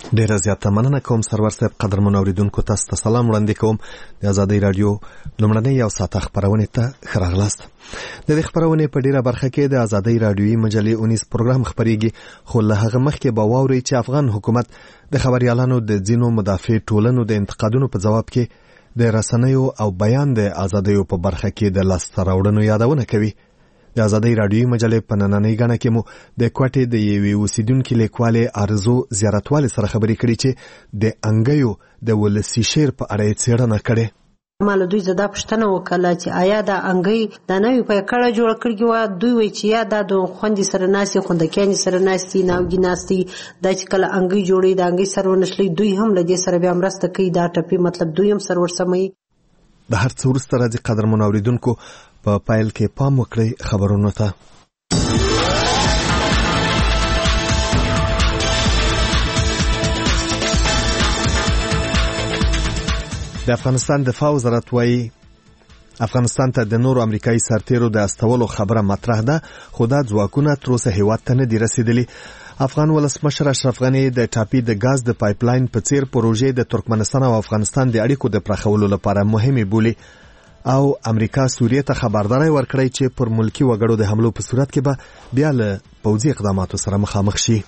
ډیره زیاته مننه کوم سرور صاحب. قدرمن اوریدونکو تاسو ته سلام وړاندې کوم. د آزادۍ رادیو لومړنۍ یو ساعته خبرونه ته ښه راغلاست. د دې خبرونه په ډیره برخه کې د آزادۍ رادیوي مجلې 19 پروګرام خبريږي، خو له هغه مخکې به واوري چې افغان حکومت د خبريالانو د ځینو مدافع ټولنو د انتقادونو په جواب کې د رسنیو او بیان د آزادۍ په برخه کې د لاسته راوړنو یادونه کوي. د آزادۍ رادیوي مجلې په نننۍ غاڼه کې مو د کوټې د یوې اوسیدونکو لیکوالې ارزو زیارتوال سره خبرې کړې چې د انګیو د ولسی شعر په اړه څېړنه کړې. مال دوی زدا پښتنه وکړه چې آیا د انګي د نوې په کړه جوړ کړی و. دوی وی چې یا د خوندې سره ناسي خوندکانی سره ناسي ناوګي ناسي د چې کله انګي جوړي د انګي سره ونشلي دوی هم له دې سره بیا مرسته کوي. دا ټپي مطلب دوی هم سرور سمي. د هر څه وروسته راځي قدرمن اوریدونکو په پایل کې پام وکړئ خبرونو ته. د افغانستان دفاع وزارت وايي افغانستان ته د نورو امریکایي سرتیرو د استولو خبره مطرح ده، خو دا ځواکونه تر اوسه هیواد ته نه دي رسیدلي. افغان ولسمشر اشرف غنی د ټاپي د غاز د پایپلاین په څیر پروژې د ترکمنستان او افغانستان د اړیکو د پراخولو لپاره مهمه بولي او امریکا سوریه ته خبرداري ورکړی چې پر ملکی وګړو د حملو په صورت کې به بیا له پوځي اقداماتو سره مخامخ شي.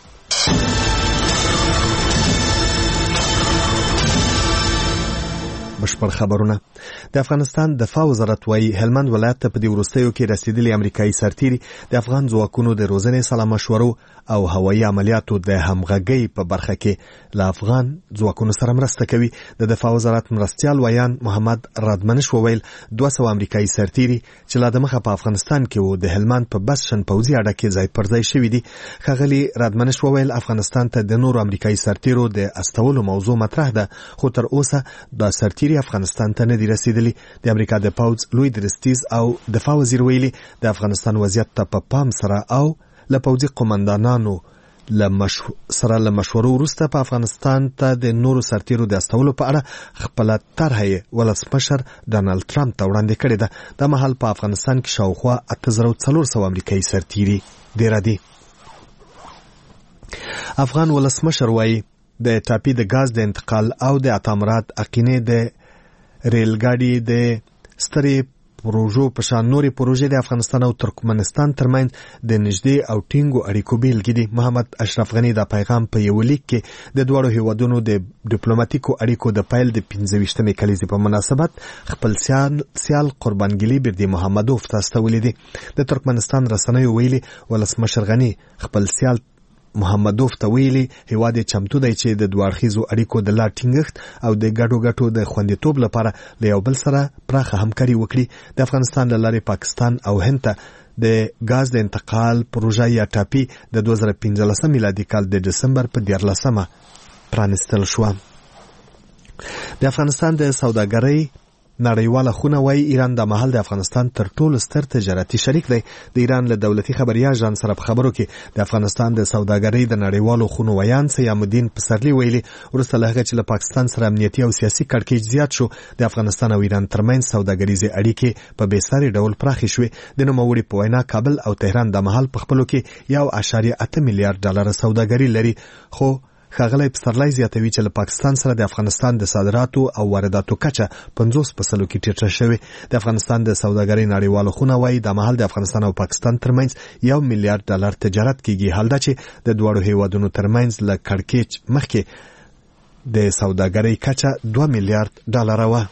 بشپړ خبرونه. د افغانستان دفاع وزارت وايي هلمند ولایت ته په دې وروستیو کې رسیدلي امریکایي سرتیري د افغان ځواکونو د روزنې سلا مشورو او هوایي عملیاتو د همغږۍ په برخه کې له افغان ځواکونو سره مرسته کوي. د دفاع وزارت مرستیال ویان محمد رادمنش وویل 200 امریکایي سرتیري چې لا د مخه په افغانستان کې وو د هلمند په بسشن پوځي اډه کې ځای پر ځای شوي دي. ښاغلي رادمنش وویل افغانستان ته د نورو امریکایي سرتیرو د استولو موضوع مطرح ده، خو تر اوسه د سرتیري افغانستان ته نه دي رسیدلي. د امریکا د پوځ لوی درستیز او دفاع وزیر ویلي د افغانستان وضعیت ته په پام سره او له پوځي قومندانانو سره له مشورو وروسته په افغانستان ته د نورو سرتیرو د استولو په اړه خپله طرحه ولسمشر ډانلډ ټرمپ ته وړاندې کړې ده. د مهال په افغانستان کې شاوخوا 8400 امریکایي سرتیري ډیر دي. افغان ولسمشر وايي د ټاپي د غاز د انتقال او د اتامرات اقینه د ریلګاډي د ستري پروژو په شان نوري پروژې د افغانستان او ترکمنستان ترمنځ د نږدې او ټینګو اړیکو بیلګې دي. محمد اشرف غنی دا پیغام په یو لیک کې د دوړو هیوادونو د ډیپلوماټیکو اړیکو د پیل د 15مې کلیزې په مناسبت خپل سیال قربانګلی بردي محمدوف تاسو ته ولیدي. د ترکمنستان رسنیو ویلي ولسمشر غنی خپل سیال محمدوف ته ویلي هیواد چمتو دی چې د دوړخیزو اړیکو د لا ټینګښت او د ګډو د خوندیتوب لپاره له یو بل سره پراخه همکاري وکړي. د افغانستان له لارې پاکستان او هند ته د غاز د انتقال پروژه یا ټاپي د 2015 میلادي کال د دسمبر په 14 پرانستل شو. د افغانستان د سوداګرۍ نړیواله خونه وايي ایران د مهال د افغانستان تر ټولو ستر تجارتي شریک دی. د ایران له دولتي خبري اژانس سره په خبرو کې د افغانستان د سوداګرۍ د نړیوالو خونو ویان سیام الدین پسرلی ویلي وروسته له هغه چې له پاکستان سره امنیتي او سیاسي کړکېچ زیات شو د افغانستان او ایران ترمنځ سوداګریزي اړیکې په بېساري ډول پراخې شوې. د نوموړي په وینا کابل او تهران د مهال په خپلو کې 1.8 میلیارډ ډالر سوداګري لري، خو ښاغلی پسرلی زیاتوي چې له پاکستان سره د افغانستان د صادراتو او وارداتو کچه 50% کې ټیټه شوې. د افغانستان د سوداګرۍ نړیوالو خونه وايي د مهال د افغانستان او پاکستان ترمنځ 1 میلیارډ ډالر تجارت کیږي، حال دا چې د دوړو هیوادونو ترمنځ له کړکېچ مخکې د سوداګرۍ کچه 2 میلیارډ ډالر وه.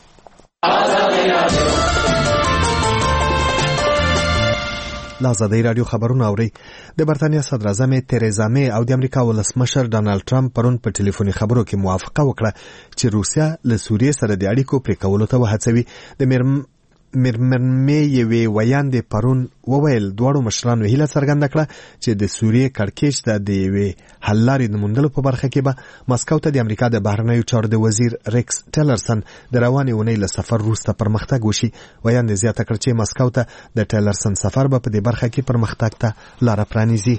آزادۍ رادیو خبرونه اوري. د برتانیا صدر اعظم تریزا می او د امریکا ولسمشر ډانلډ ټرمپ پرون په ټلیفوني خبرو کې موافقه وکړه چې روسیا له سوریې سره د اړیکو پرې کولو ته وهڅوي. د میرمنې یوې ویاندې پرون وویل دواړو مشرانو هیله څرګنده کړه چې د سوریې کړکېچ د یوې حل لارې د موندلو په برخه کې به مسکو ته د امریکا د بهرنیو چارو د وزیر ریکس ټیلرسن د روانې اونۍ له سفر وروسته پرمختګ وشي. ویاندې زیاته کړه چې مسکو ته د ټیلرسن سفر به په دې برخه کې پرمختګ ته لاره پرانیزي.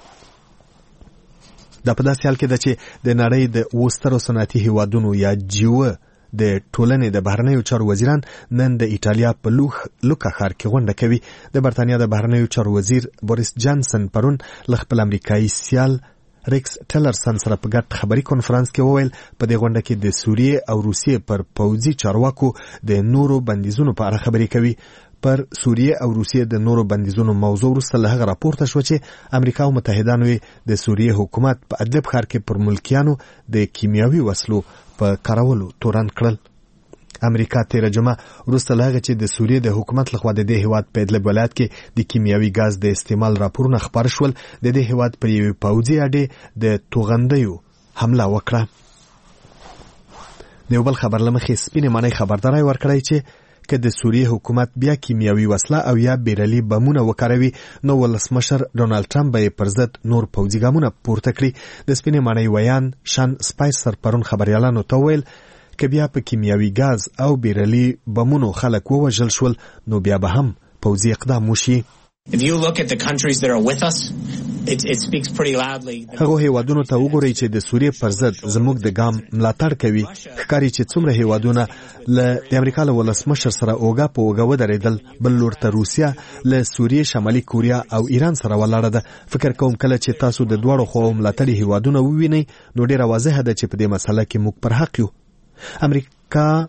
دا په داسې حال کې ده چې د نړۍ د 2 صنعتي هیوادونو یا جیو د ټولنې د بهرنیو چارو وزیران نن د ایټالیا په لوکا ښار کې غونډه کوي. د برتانیا د بهرنیو چارو وزیر بوریس جانسن پرون له خپل امریکایي سیال ریکس ټیلرسن سره په ګډ خبري کانفرنس کې وویل په دې غونډه کې د سوریې او روسیې پر پوځي چارواکو د نورو بندیزونو په اړه خبرې کوي. پر سوریې او روسیې د نورو بندیزونو موضوع وروسته له هغه راپورته شو چې امریکا او متحدانو د سوریې حکومت په ادلب ښار کې پر ملکیانو د کیمیاوي وسلو په کارولو تورن کړل. امریکا تیر جمعه وروسته له هغه چې د سوریې د حکومت لخوا د دې هیواد په ادلب ولایت کې د کیمیاوي ګاز د استعمال راپورونه خبر شول، د دې هیواد پر یوې پوځي اډې د توغندیو حمله وکړه. د یو بل خبر له مخې سپینې ماڼۍ خبرداری ورکړی چې که د سوریې حکومت بیا کیمیاوي وسله او یا بیرلي بمونه وکاروي نو ولسمشر ډونالد ټرمپ به پر ضد نور پوځي ګامونه پورته کړي. د سپینې ماڼۍ ویان شان سپایسر پرون خبريالانو ته ویل که بیا په کیمیاوي ګاز او بیرلي بمونو خلک ووژل شول نو بیا به هم پوځي اقدام وشي. If you look at the countries that are with us, it speaks pretty loudly. هغه هیوادونو ته وګورئ چې د سوریې پر ضد زموږ د ګام ملاتړ کوي. ښکاري چې څومره هیوادونه له د امریکا له ولسمشر سره اوږه په اوږه ودرېدل. بل لور ته روسیا له سوریې، شمالي کوریا او ایران سره ولاړه ده. فکر کوم کله چې تاسو د دواړو خواو ملاتړي هیوادونه ووینئ نو ډیره واضحه ده چې په دې مسله کې موږ پر حق یو. امریکا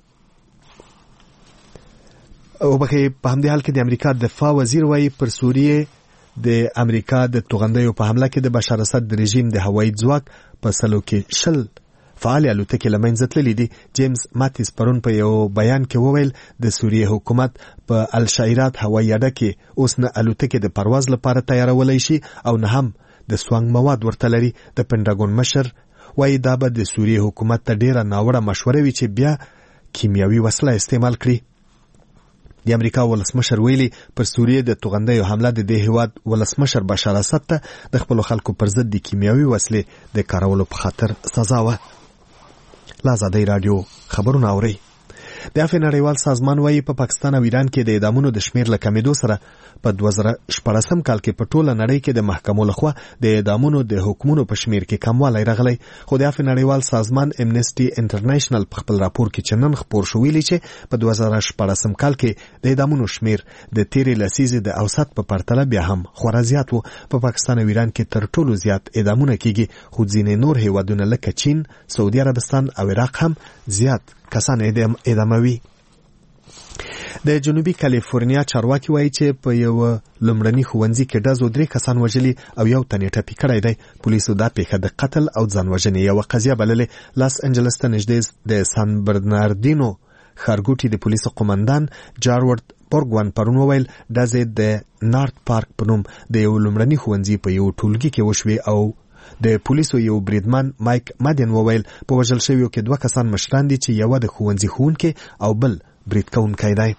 او بخې په همدې حال کې د امریکا دفاع وزیر وایي پر سوریې د امریکا د توغندیو په حمله کې د بشار اسد د رژیم د هوایي ځواک په سلو کې 20 فعال الوتکې له منځه تللې دي. جیمز ماتیس پرون په یو بیان کې وویل د سوریې حکومت په الشایرات هوایي اډه کې اوس نه الوتکې د پرواز لپاره تیارولای شي او نه هم د سوانګ مواد ورته لري. د پنټاګون مشر وایي دا به د سوریې حکومت ته ډیره ناوړه مشوره وي چې بیا کیمیاوي وسله استعمال کړي. د امریکا ولسمشر ویلي پر سوریې د توغندیو حمله د دې هیواد ولسمشر بشار اسد ته د خپل خلکو پر ضد د کیمیاوي وسلې د کارولو په خاطر سزا و. لازادی رادیو خبرونه اوري. د افغان نړیوال سازمان وایي په پاکستان او ایران کې د اعدامونو د شمیر له کمیدو سره په 2014 کال کې په ټوله نړۍ کې د محکمو لخوا د اعدامونو د حکمونو په شمیر کې کموالی راغلی. خو د افغان نړیوال سازمان امنیسټي انټرنیشنل په خپل راپور کې چې نن خپور شو ویلي چې په 2014 کال کې د اعدامونو شمیر د تیرې لسیزې د اوسط په پرتله بیا هم خورا زیات و. په پاکستان او ایران کې تر ټولو زیات اعدامونه کیږي، خو ځینې نور هیوادونه لکه چین، سعودي عربستان او عراق هم زیات کسان اعداموي. د جنوبي کالیفورنیا چارواکي وایي چې په یو لومړني ښوونځي کې ډزو 3 کسان وژلي او یو تن یې ټپي کړی دی. پولیسو دا پیښه د قتل او ځان وژنې یوه قضیه بللې. لاس انجلس ته نږدې د سان برناردینو ښارګوټي د پولیسو قومندان جارورد بورګوان پرون وویل ډزې د نارت پارک په نوم د یو لومړني ښوونځي په یو ټولګي کې وشوې او د پولیسو یو بریدمن مایک مادین وویل په وژل شویو کې 2 کسان مشران دي چې یو د ښوونځي ښوونکی او بل برید کوونکی دی.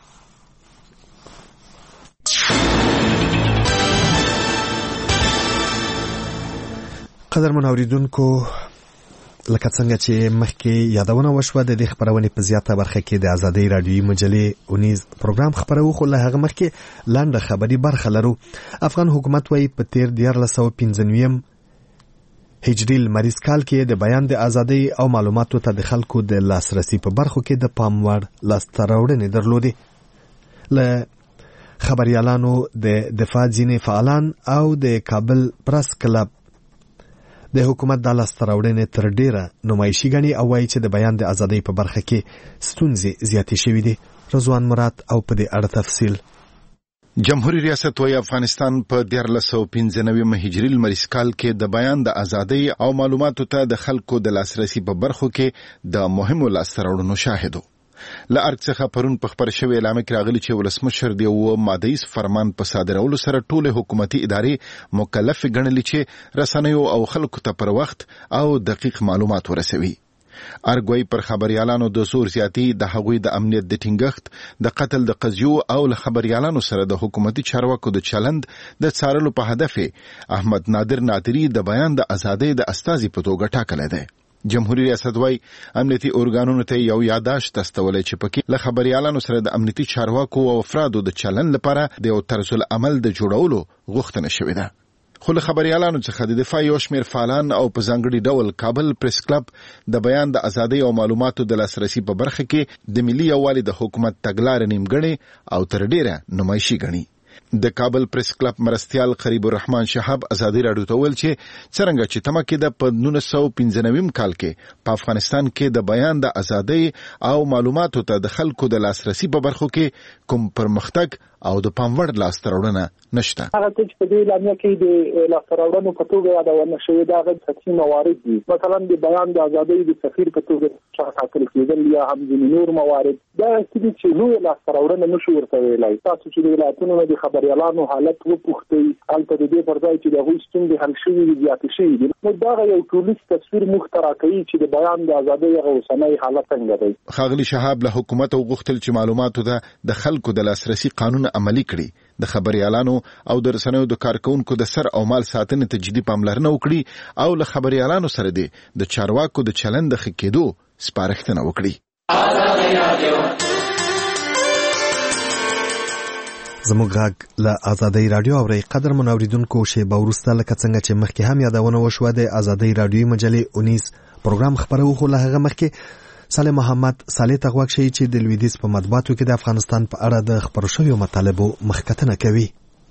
قدرمن اوریدونکو، لکه څنګه چې مخکې یادونه وشوه د دې خبرونې په زیاته برخه کې د آزادۍ رادیویي مجلې اونیز پروګرام خبرو، خو له هغه مخکې لاندې خبري برخه لرو. افغان حکومت وایي په تیر 1995 هجري لمریز کال کې د بیان د ازادۍ او معلوماتو ته د خلکو د لاسرسي په برخو کې د پام وړ لاسته راوړنې درلودې. له خبريالانو د دفاع ځینې فعالان او د کابل پرس کلب د حکومت د لاسته راوړنې تر ډیره نمایشي ګڼي او وایي چې د بیان د ازادۍ په برخه کې ستونزې زیاتې شوې دي. رضوان مراد او په دې اړه تفصیل. جمهوریت ریاست وایي افغانستان په 1995 هجري لمریز کال کې د بیان د ازادۍ او معلوماتو ته د خلکو د لاسرسي په برخو کې د مهمو لاسته راوړنو شاهد و. له ارګ څخه پرون په خبر شوی اعلان کې راغلی چې ولسمشر د یو ماده‌یز فرمان په صادرولو سره ټول حکومتي ادارې مکلف ګڼلې چې رسنیو او خلکو ته پر وخت او دقیق معلومات ورسوي. ارګوي پر خبريالانو د زور زیاتی د هغوی د امنیت د ټینګښت، د قتل د قضیو او له خبريالانو سره د حکومتي چارواکو د چلند د څارلو په هدف احمد نادر نادری د بیان د ازادۍ د استازي په توګه ټاکلی دی. جمهوریت ریاست وایي امنیتي ارګانونو ته یو یاداشت استولې چې پکې له خبريالانو سره د امنیتي چارواکو او افرادو د چلند لپاره د یو طرز العمل د جوړولو غوښتنه شوې ده. خو له خبريالانو څخه د دفاع یو شمېر فعالان او په ځانګړي ډول کابل پریس کلب د بیان د ازادۍ او معلوماتو د لاسرسي په برخه کې د ملي یووالي د حکومت تګلارې نیمګړې او تر ډیره نمایشي ګڼي. د کابل پریس کلب مرستيال قریب الرحمن شهاب ازادي راډیو ته ویل چې څنګه چې تمه کې د 1995 کال کې په افغانستان کې د بیان د ازادۍ او معلوماتو ته د خلکو د لاسرسي په برخو کې کوم پرمختګ او د پاموړ لاسته راوړنه نشته. هغه چې په دې لامل کې د لاسته راوړنو په توګه یادونه شوې ده هغه څه موارد دي، مثلا د بیان د ازادۍ د سفیر په توګه ټاکل کېدل یا هم د نور موارد دا چې نو لاسته راوړنه نشو ورته ویلای. تاسو چې د ولایتونو د خبريالانو حالت وپوښتئ البته د دې پر ځای چې د هغوی ستونزې حل شوي دي زیاتې شوي دي، نو دا یو ټولیز تصویر مخترع کوي چې د بیان د ازادۍ هغه اوسنی حالت څنګه دی. ښاغلي شهاب له حکومت غوښتل چې معلوماتو ته د خلکو د لاسرسي قانون عملی کړي، د خبريالانو او د رسنیو د کارکونکو د سر او مال ساتنې ته جدي پاملرنه وکړي او له خبريالانو سره د چارواکو د چلند د ښه کېدو سپارښتنه وکړي. زموږ غږ له ازادۍ رادیو اوري. قدر منوریدونکو شیبه وروسته لکه څنګه چې مخکې هم یادونه وشوه د ازادۍ رادیوي مجلې 19 پروګرام خبرو خو له هغه مخکې صالح محمد صالح تغوک شي چې د لویدیز په مطبوعاتو کې د افغانستان په اړه د خبرو شویو مطالبو مخکتنه کوي.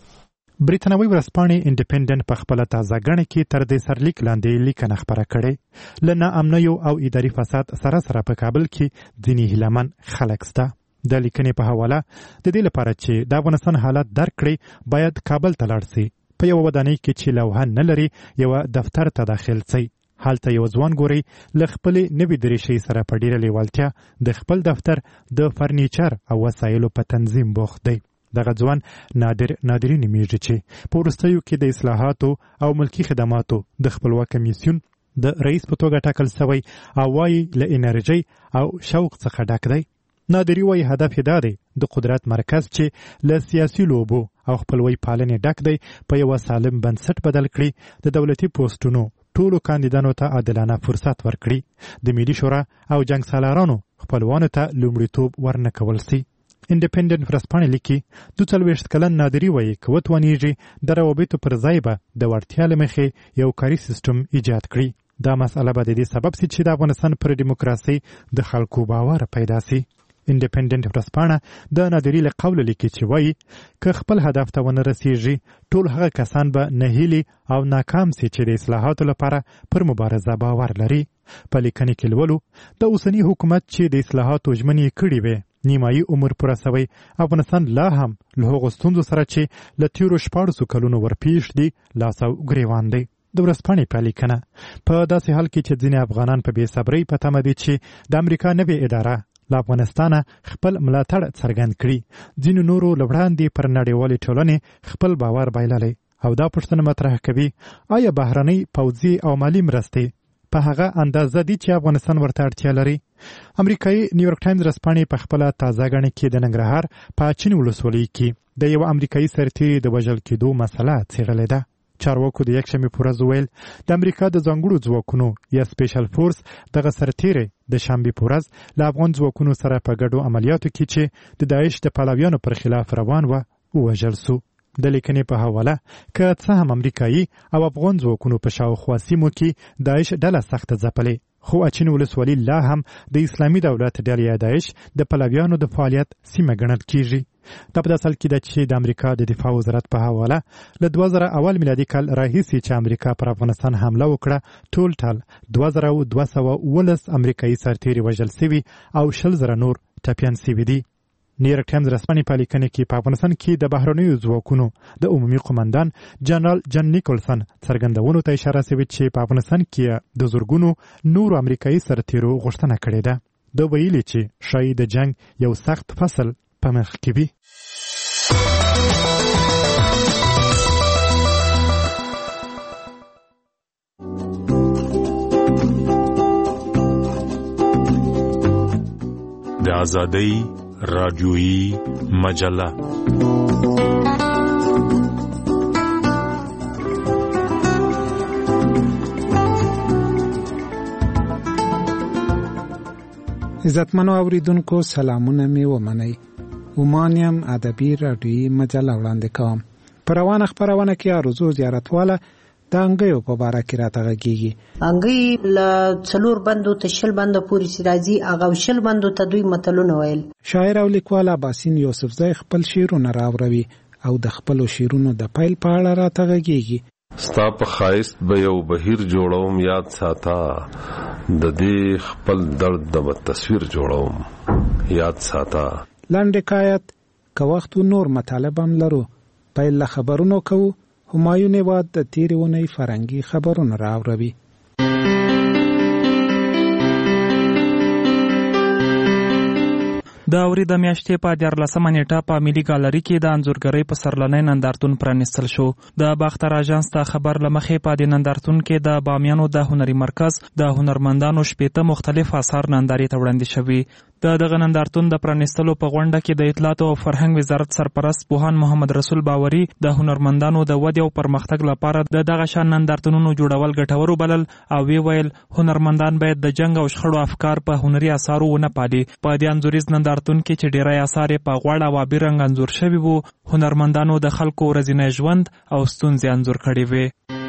بریتانوي ورځپاڼې انډیپندنت په خپل تازه غړنه کې تر دې سرلیک لاندې لیکنه خبره کړې لنه امنیو او اداري فساد سره په کابل کې ځینې هیلمن خلک سته. د لیکنې په حواله د دې لپاره چې د افغانستان حالت درک کړي باید کابل ته لاړ شي، په یو ودانۍ کې چې لوحه نه لري یو دفتر ته داخل شي. حالته یو ځوان ګوري ل خپل نوې دریشي سره په ډیره لیوالتیا د خپل دفتر د فرنیچر او وسایلو په تنظیم بوخت دی. دغه ځوان نادرین میږي چې په وروستیو کې د اصلاحاتو او ملکی خدماتو د خپلواک کمیسیون د رئیس په توګه ټاکل شوی او وايي له انرژي او شوق څخه ډک دی. نادری وايي هدف یې دا دی د قدرت مرکز چې له سیاسي لوبو او خپلوي پالنې ډک دی په یو سالم بنسټ بدل کړي، د دولتي پوسټونو ټولو کاندیدانو ته عادلانه فرصت ورکړي، د ملي شورا او جنگ سالارانو خپلوانو ته لومړیتوب ورنکول سي. انډیپندنت ورځپاڼې لیکي 42 کلن نادری وايي که وتوانیږي د روابطو پر ځای به د وړتیا له مخې یو کاري سیستم ایجاد کړي. دا مسله به د دې سبب سي چې د افغانستان پر دیموکراسي د خلکو باور پیدا سي. انډیپندنت ورځپاڼه د نادری له قوله لیکي چې وایي که خپل هدف ته ونه رسیږي ټول هغه کسان به نهیلي او ناکام سي چې د اصلاحاتو لپاره پر مبارزه باور لري. په لیکنې کې لولو د اوسني حکومت چې د اصلاحاتو ژمنې کړې وې نیمایي عمر پوره سوی، افغانستان لا هم له هغو ستونزو سره چې له تیرو 14 کلونو ورپېښ دي لاس او ګریوان دی. د ورځپاڼې په لیکنه په داسې حال کې چې ځینې افغانان په بې صبرۍ په تمه دي چې د امریکا نوې اداره له افغانستانه خپل ملاتړ څرګند کړي، ځینو نورو له وړاندې پر نړیوالې ټولنې خپل باور بایللی او دا پوښتنه مطرح کوي آیا بهرنۍ پوځي او مالي مرستې په هغه اندازه دي چې افغانستان ورته اړتیا لري. امریکایي نیویورک ټایمز ورځپاڼې په خپله تازه غړنه کې د ننګرهار په اچین ولسوالۍ کې د یو امریکایي سرتیري د وژل کېدو مسله څېړلې ده. چارواکو د یکشنبې په ورځ وویل د امریکا د ځانګړو ځواکونو یا سپیشل فورس دغه سرتیری د شنبې په ورځ له افغان ځواکونو سره په ګډو عملیاتو کې چې د داعش د پلویانو پر خلاف روان و ووژل سو. د لیکنې په حواله که څه هم امریکایي او افغان ځواکونو په شاوخوا سیمو کې داعش ډله سخته ځپلې، خو اچین ولسوالي لا هم د اسلامي دولت ډلې داعش د پلویانو د فعالیت سیمه ګڼل کیږي. دا په داسې حال کې ده چې د امریکا د دفاع وزارت په حواله له 2001 میلادي کال راهیسې چې امریکا پر افغانستان حمله وکړه ټول ټال 2219 امریکایي سرتیري وژل سوي او 20,000 نور ټپیان سوي دي. نیویورک ټایمز ورځپاڼې په لیکنه کې په افغانستان کې د بهرنیو ځواکونو د عمومي قومندان جنرال جن نیکولسن څرګندونو ته اشاره شوې چې په افغانستان کې د زرګونو نورو امریکایي سرتیرو غوښتنه کړې ده. د ویلي چې شاید د جنگ یو سخت فصل په مخ کې وي. د آزادۍ رادیویی مجله عزتمنو اوریدونکو سلامونه می ومنئ. ومانیم ادبی رادیویی مجله وړاندې کوم. په روانه خپرونه کې ارزو زیارتواله د انګیو په باره کې راته غږیږي. انګی له 4 بندو ته 20 بندو پورې چې راځي هغه 20 بندو ته دوی متلونه ویل. شاعر او لیکوال اباسین یوسفزی خپل شعرونه راوړي او د خپل شعرونو د پیل په اړه راته غږیږي. ستا په ښایست به یو بهیر جوړوم یاد ساته، د دې خپل درد د تصویر جوړوم یاد ساته. لاندې حکایت که وخت نور مطالب هم لرو. پیل له خبرونو کوو. همایون هیواد د تیرې اونۍ فرهنګي خبرونه راوړوي. د اورید میاشتې په 14 نیټه په ملي ګالري کې د انځورګرۍ په سرلنۍ نندارتون پرانیستل شو. د باختر اژانس ته خبر لمخې په دې نندارتون کې د بامیانو د هنري مرکز د هنرمندانو 18 مختلف آثار نندارې ته وړاندې شوي. دغه نندارتون د پرانیستلو په غونډه کې د اطلاعات او فرهنګ وزارت سرپرست پوهاند محمد رسول باوري د هنرمندانو د ودې او پرمختګ لپاره دغه شان نندارتونونو جوړول ګټور وبلل او ویل هنرمندان باید د جنگ او شخړو افکار په هنري آثارو ونه پالي. په دې انځوریز نندارتون کې چې ډیری آثار په غوړ او آبي رنګ انځور شوي وو، هنرمندانو د خلکو ورځنی ژوند او ستونزې انځور کړي وي.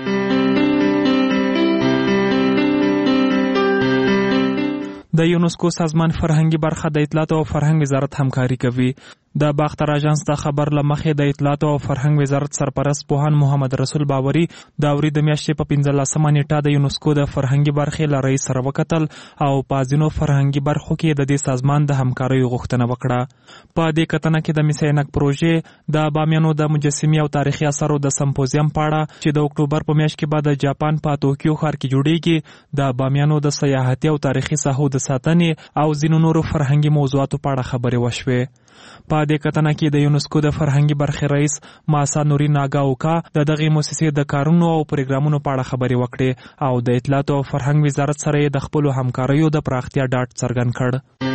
د یونسکو سازمان فرهنګي برخه د اطلاعات او فرهنګ وزارت همکاري کوي. د باختر اژانس د خبر لمخې د اطلاعات او فرهنګ وزارت سرپرست پوهاند محمد رسول باوري د اورید میاشتې په 15 نیټه د یونسکو د فرهنګي برخې له رئیس سره وکتل او په ځینو فرهنګي برخو کې د دې سازمان د همکارۍ غوښتنه وکړه. په دې کتنه کې د میسینک پروژې، د بامیانو د مجسمې او تاریخي اثارو د سمپوزیم په اړه چې د اکتوبر په میاشت کې به د جاپان په توکیو ښار کې جوړیږي، د بامیانو د سیاحتي او تاریخي ساحو د ساتنې او ځینو نورو فرهنګي موضوعاتو په اړه خبرې وشوې. په دې کتنه کې د یونسکو د فرهنګي برخې رئیس ماسا نوري ناګاوکا د دغه مؤسسې د کارونو او پروګرامونو په اړه خبرې وکړې او د اطلاعات او فرهنګ وزارت سره د خپل همکاریو د پراختیا ډاډ څرګند کړ.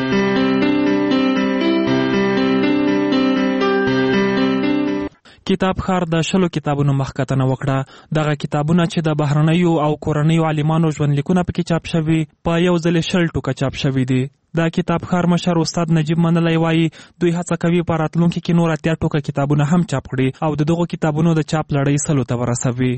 کتاب خار د 20 کتابونو مخکتنه وکړه. دغه کتابونه چې د بهرنیو او کورنیو عالمانو ژوندلیکونه پکې چاپ شوي په یو ځل 20 ټوکه چاپ شوي دي. د کتاب خار مشر استاد نجیب منلی وایي دوی هڅه کوي په راتلونکي کې نور 80 ټوکه کتابونه هم چاپ کړي او دغه کتابونو د چاپ لړۍ 100 ته ورسوي.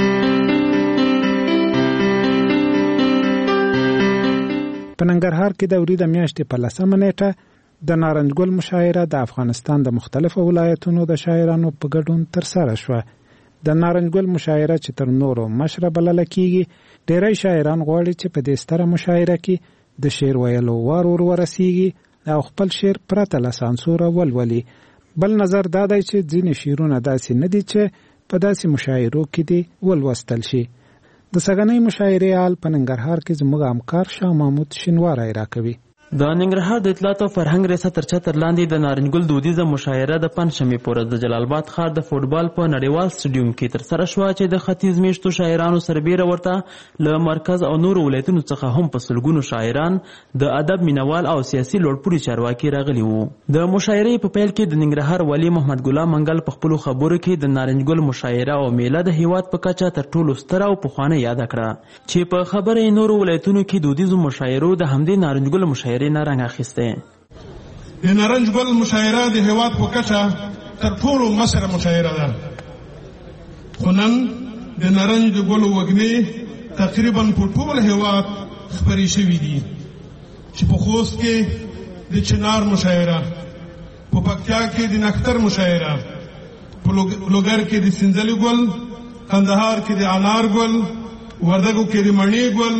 په ننګرهار کې د اورید میاشتې په 10 نیټه د نارنج ګل مشاعره د افغانستان د مختلفو ولایتونو د شاعرانو په ګډون ترسره شوه. د نارنج ګل مشاعره چې تر نورو مشره بلل کیږي، ډیری شاعران غواړي چې په دې ستره مشاعره کې د شعر ویلو وار ورسیږي او خپل شعر پرته له سانسوره ولولي. بل نظر دا دی چې ځینې شعرونه داسې نه دي چې په داسې مشاعرو کې دي ولوستل شي. د سږنۍ مشاعرې حال په ننګرهار کې زموږ همکار شاه محمود شینواری راکوي. د ننګرهار د اطلاعات او فرهنګ ریاست تر چتر لاندې د نارنج ګل دودیزه مشاعره د پنځشنبې په ورځ د جلال آباد ښار د فوټبال په نړیوال سټیډیوم کې ترسره شوه چې د ختیځ میشتو شاعرانو سربیره ورته له مرکز او نورو ولایتونو څخه هم په سلګونو شاعران، د ادب مینوال او سیاسي لوړپوړي چارواکي راغلي وو. د مشاعرې په پیل کې د ننګرهار والي محمد ګلام منګل په خپلو خبرو کې د نارنج ګل مشاعره او میله د هیواد په کچه تر ټولو ستره او پخوانۍ یاد کړه چې په خبره نورو ولایتونو کې دودیزو مشاعرو د همدې نارنج ګل مشاعرې نه رنګ اخیسته. د نارنج ګل مشاعره د هیواد په کچه تر ټولو مشره مشاعره ده، خو نن د نارنج ګل وږمې تقریبا په ټول هیواد خپرې شوي دي چې په خوست کې د چنار مشاعره، په پکتیا کې د نختر مشاعره، په لوګر کې د سنځلي ګل، کندهار کې د انار ګل، وردګو کې د مڼې ګل،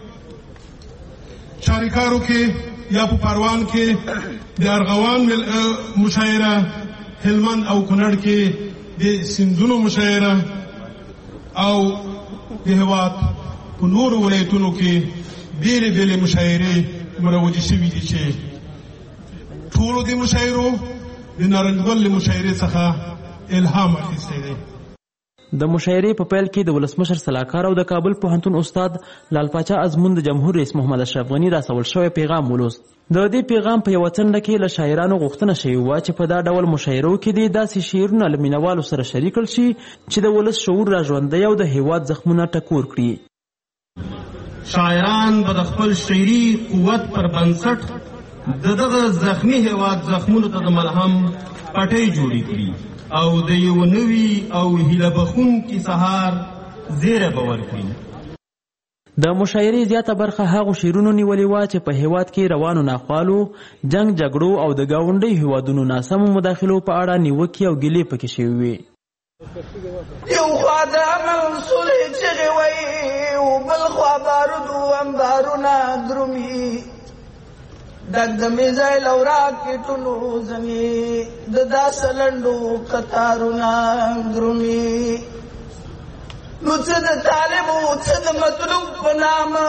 چاریکارو کې یا په پروان کې د ارغوان مشاعره، هلمند او کونړ کې د سندونو مشاعره او د هیواد په نورو ولایتونو کې ډېرې ډېرې مشاعرې مروجې شوي دي چې ټولو د مشاعرو د نارنج ګل له مشاعرې څخه الهام اخیستی دی. د مشاعرې په پیل کې د ولسمشر سلاکار او د کابل پوهنتون استاد لال پاچا ازمون د جمهور رئیس محمد اشرف غني راسول شوی پیغام ولوست. د دې پیغام په یوه څنډه کې له شاعرانو غوښتنه شوې وه چې په دا ډول مشاعرو کې دې داسې شعرونه له مینوالو سره شریک کړل شي چې د ولس شعور راژوندی او د هیواد زخمونه ټکور کړي. شاعران به د خپل شعري قوت پر بنسټ دغه زخمی هیواد زخمونو ته د ملهم پټۍ جوړې کړي او د یو نوي او هیله بخونکي سهار زیری به ورکړي. د مشاعرې زیاته برخه هغو شعرونو نیولې وه چې په هیواد کې روانو ناخوالو، جنگ جګړو او د ګاونډیو هیوادونو ناسمو مداخلو په اړه نیوکې او ګیلې پکې شوې وې. یو خوا د امن صلح چغې وایي او بل خوا بارودو انبارونه درومي، ډک د میزایل او راکټونو زمي د داسې لنډو قطارونه درومي. نو څه د طالبو څه د مطلوب په نامه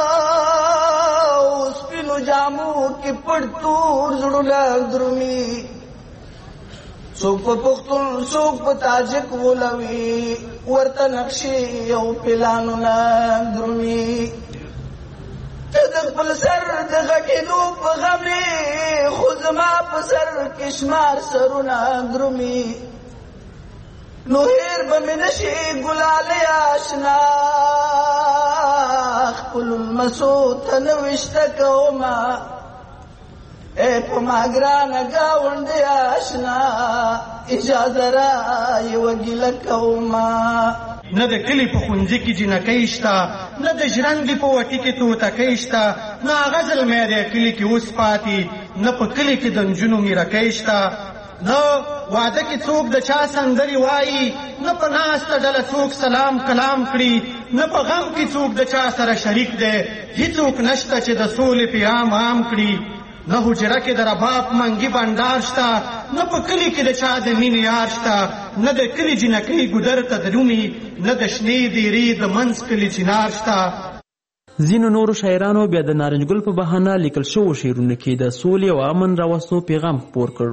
او سپینو جامو کې پټ تور زړونه درومي. څوک په پښتون څوک په تاجک ولوي، ورته نقشې او پلانونه درومي. ته د خپل سر د غټېدو په غم یې، خو زما په سر کې شمار سرونه درومي. نو هیر به مې نشي ګلالې آشنا، خپلو لمسو ته نوشته کومه په ما ګرانه ګاونډی آشنا، اجازه را یوه ګیله کومه. نه د کلي په ښوونځي کې جنکۍ شته، نه د ژرندې په وټي کې توتکۍ شته، نه غزل مې د کلي کې اوس پاتې، نه په کلي کې د نجونو میرکۍ شته، نه واده کې څوک د چا سندرې وایي، نه په ناسته ډله څوک سلام کلام کړي، نه په غم کې څوک د چا سره شریک دی، هیڅوک نشته چې د سولې پیغام عام کړي. نه حجره کې د رباب منګي بنډار شته، نه په کلي کې د چا د مینې یار شته، نه د کلي جنکۍ ګودر ته درومي، نه د شنې دیرې د منځ کلي چنار شته. ځینو نورو شاعرانو بیا د نارنج ګل په بهانه لیکل شوو شعرونو کې د سولې او امن راوستو پیغام خپور کړ.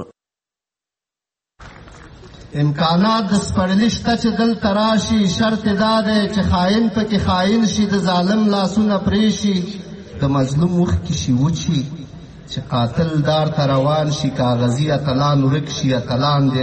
امکانات د سپړلي شته چې دلته راشي، شرط دا دی چې خاین پکې خاین شي، د ظالم لاسونه پرې شي، د مظلوم مخکې شي وچي، چې قاتل دار ته روان شي، کاغذي اتلان ورک شي، اتلان دی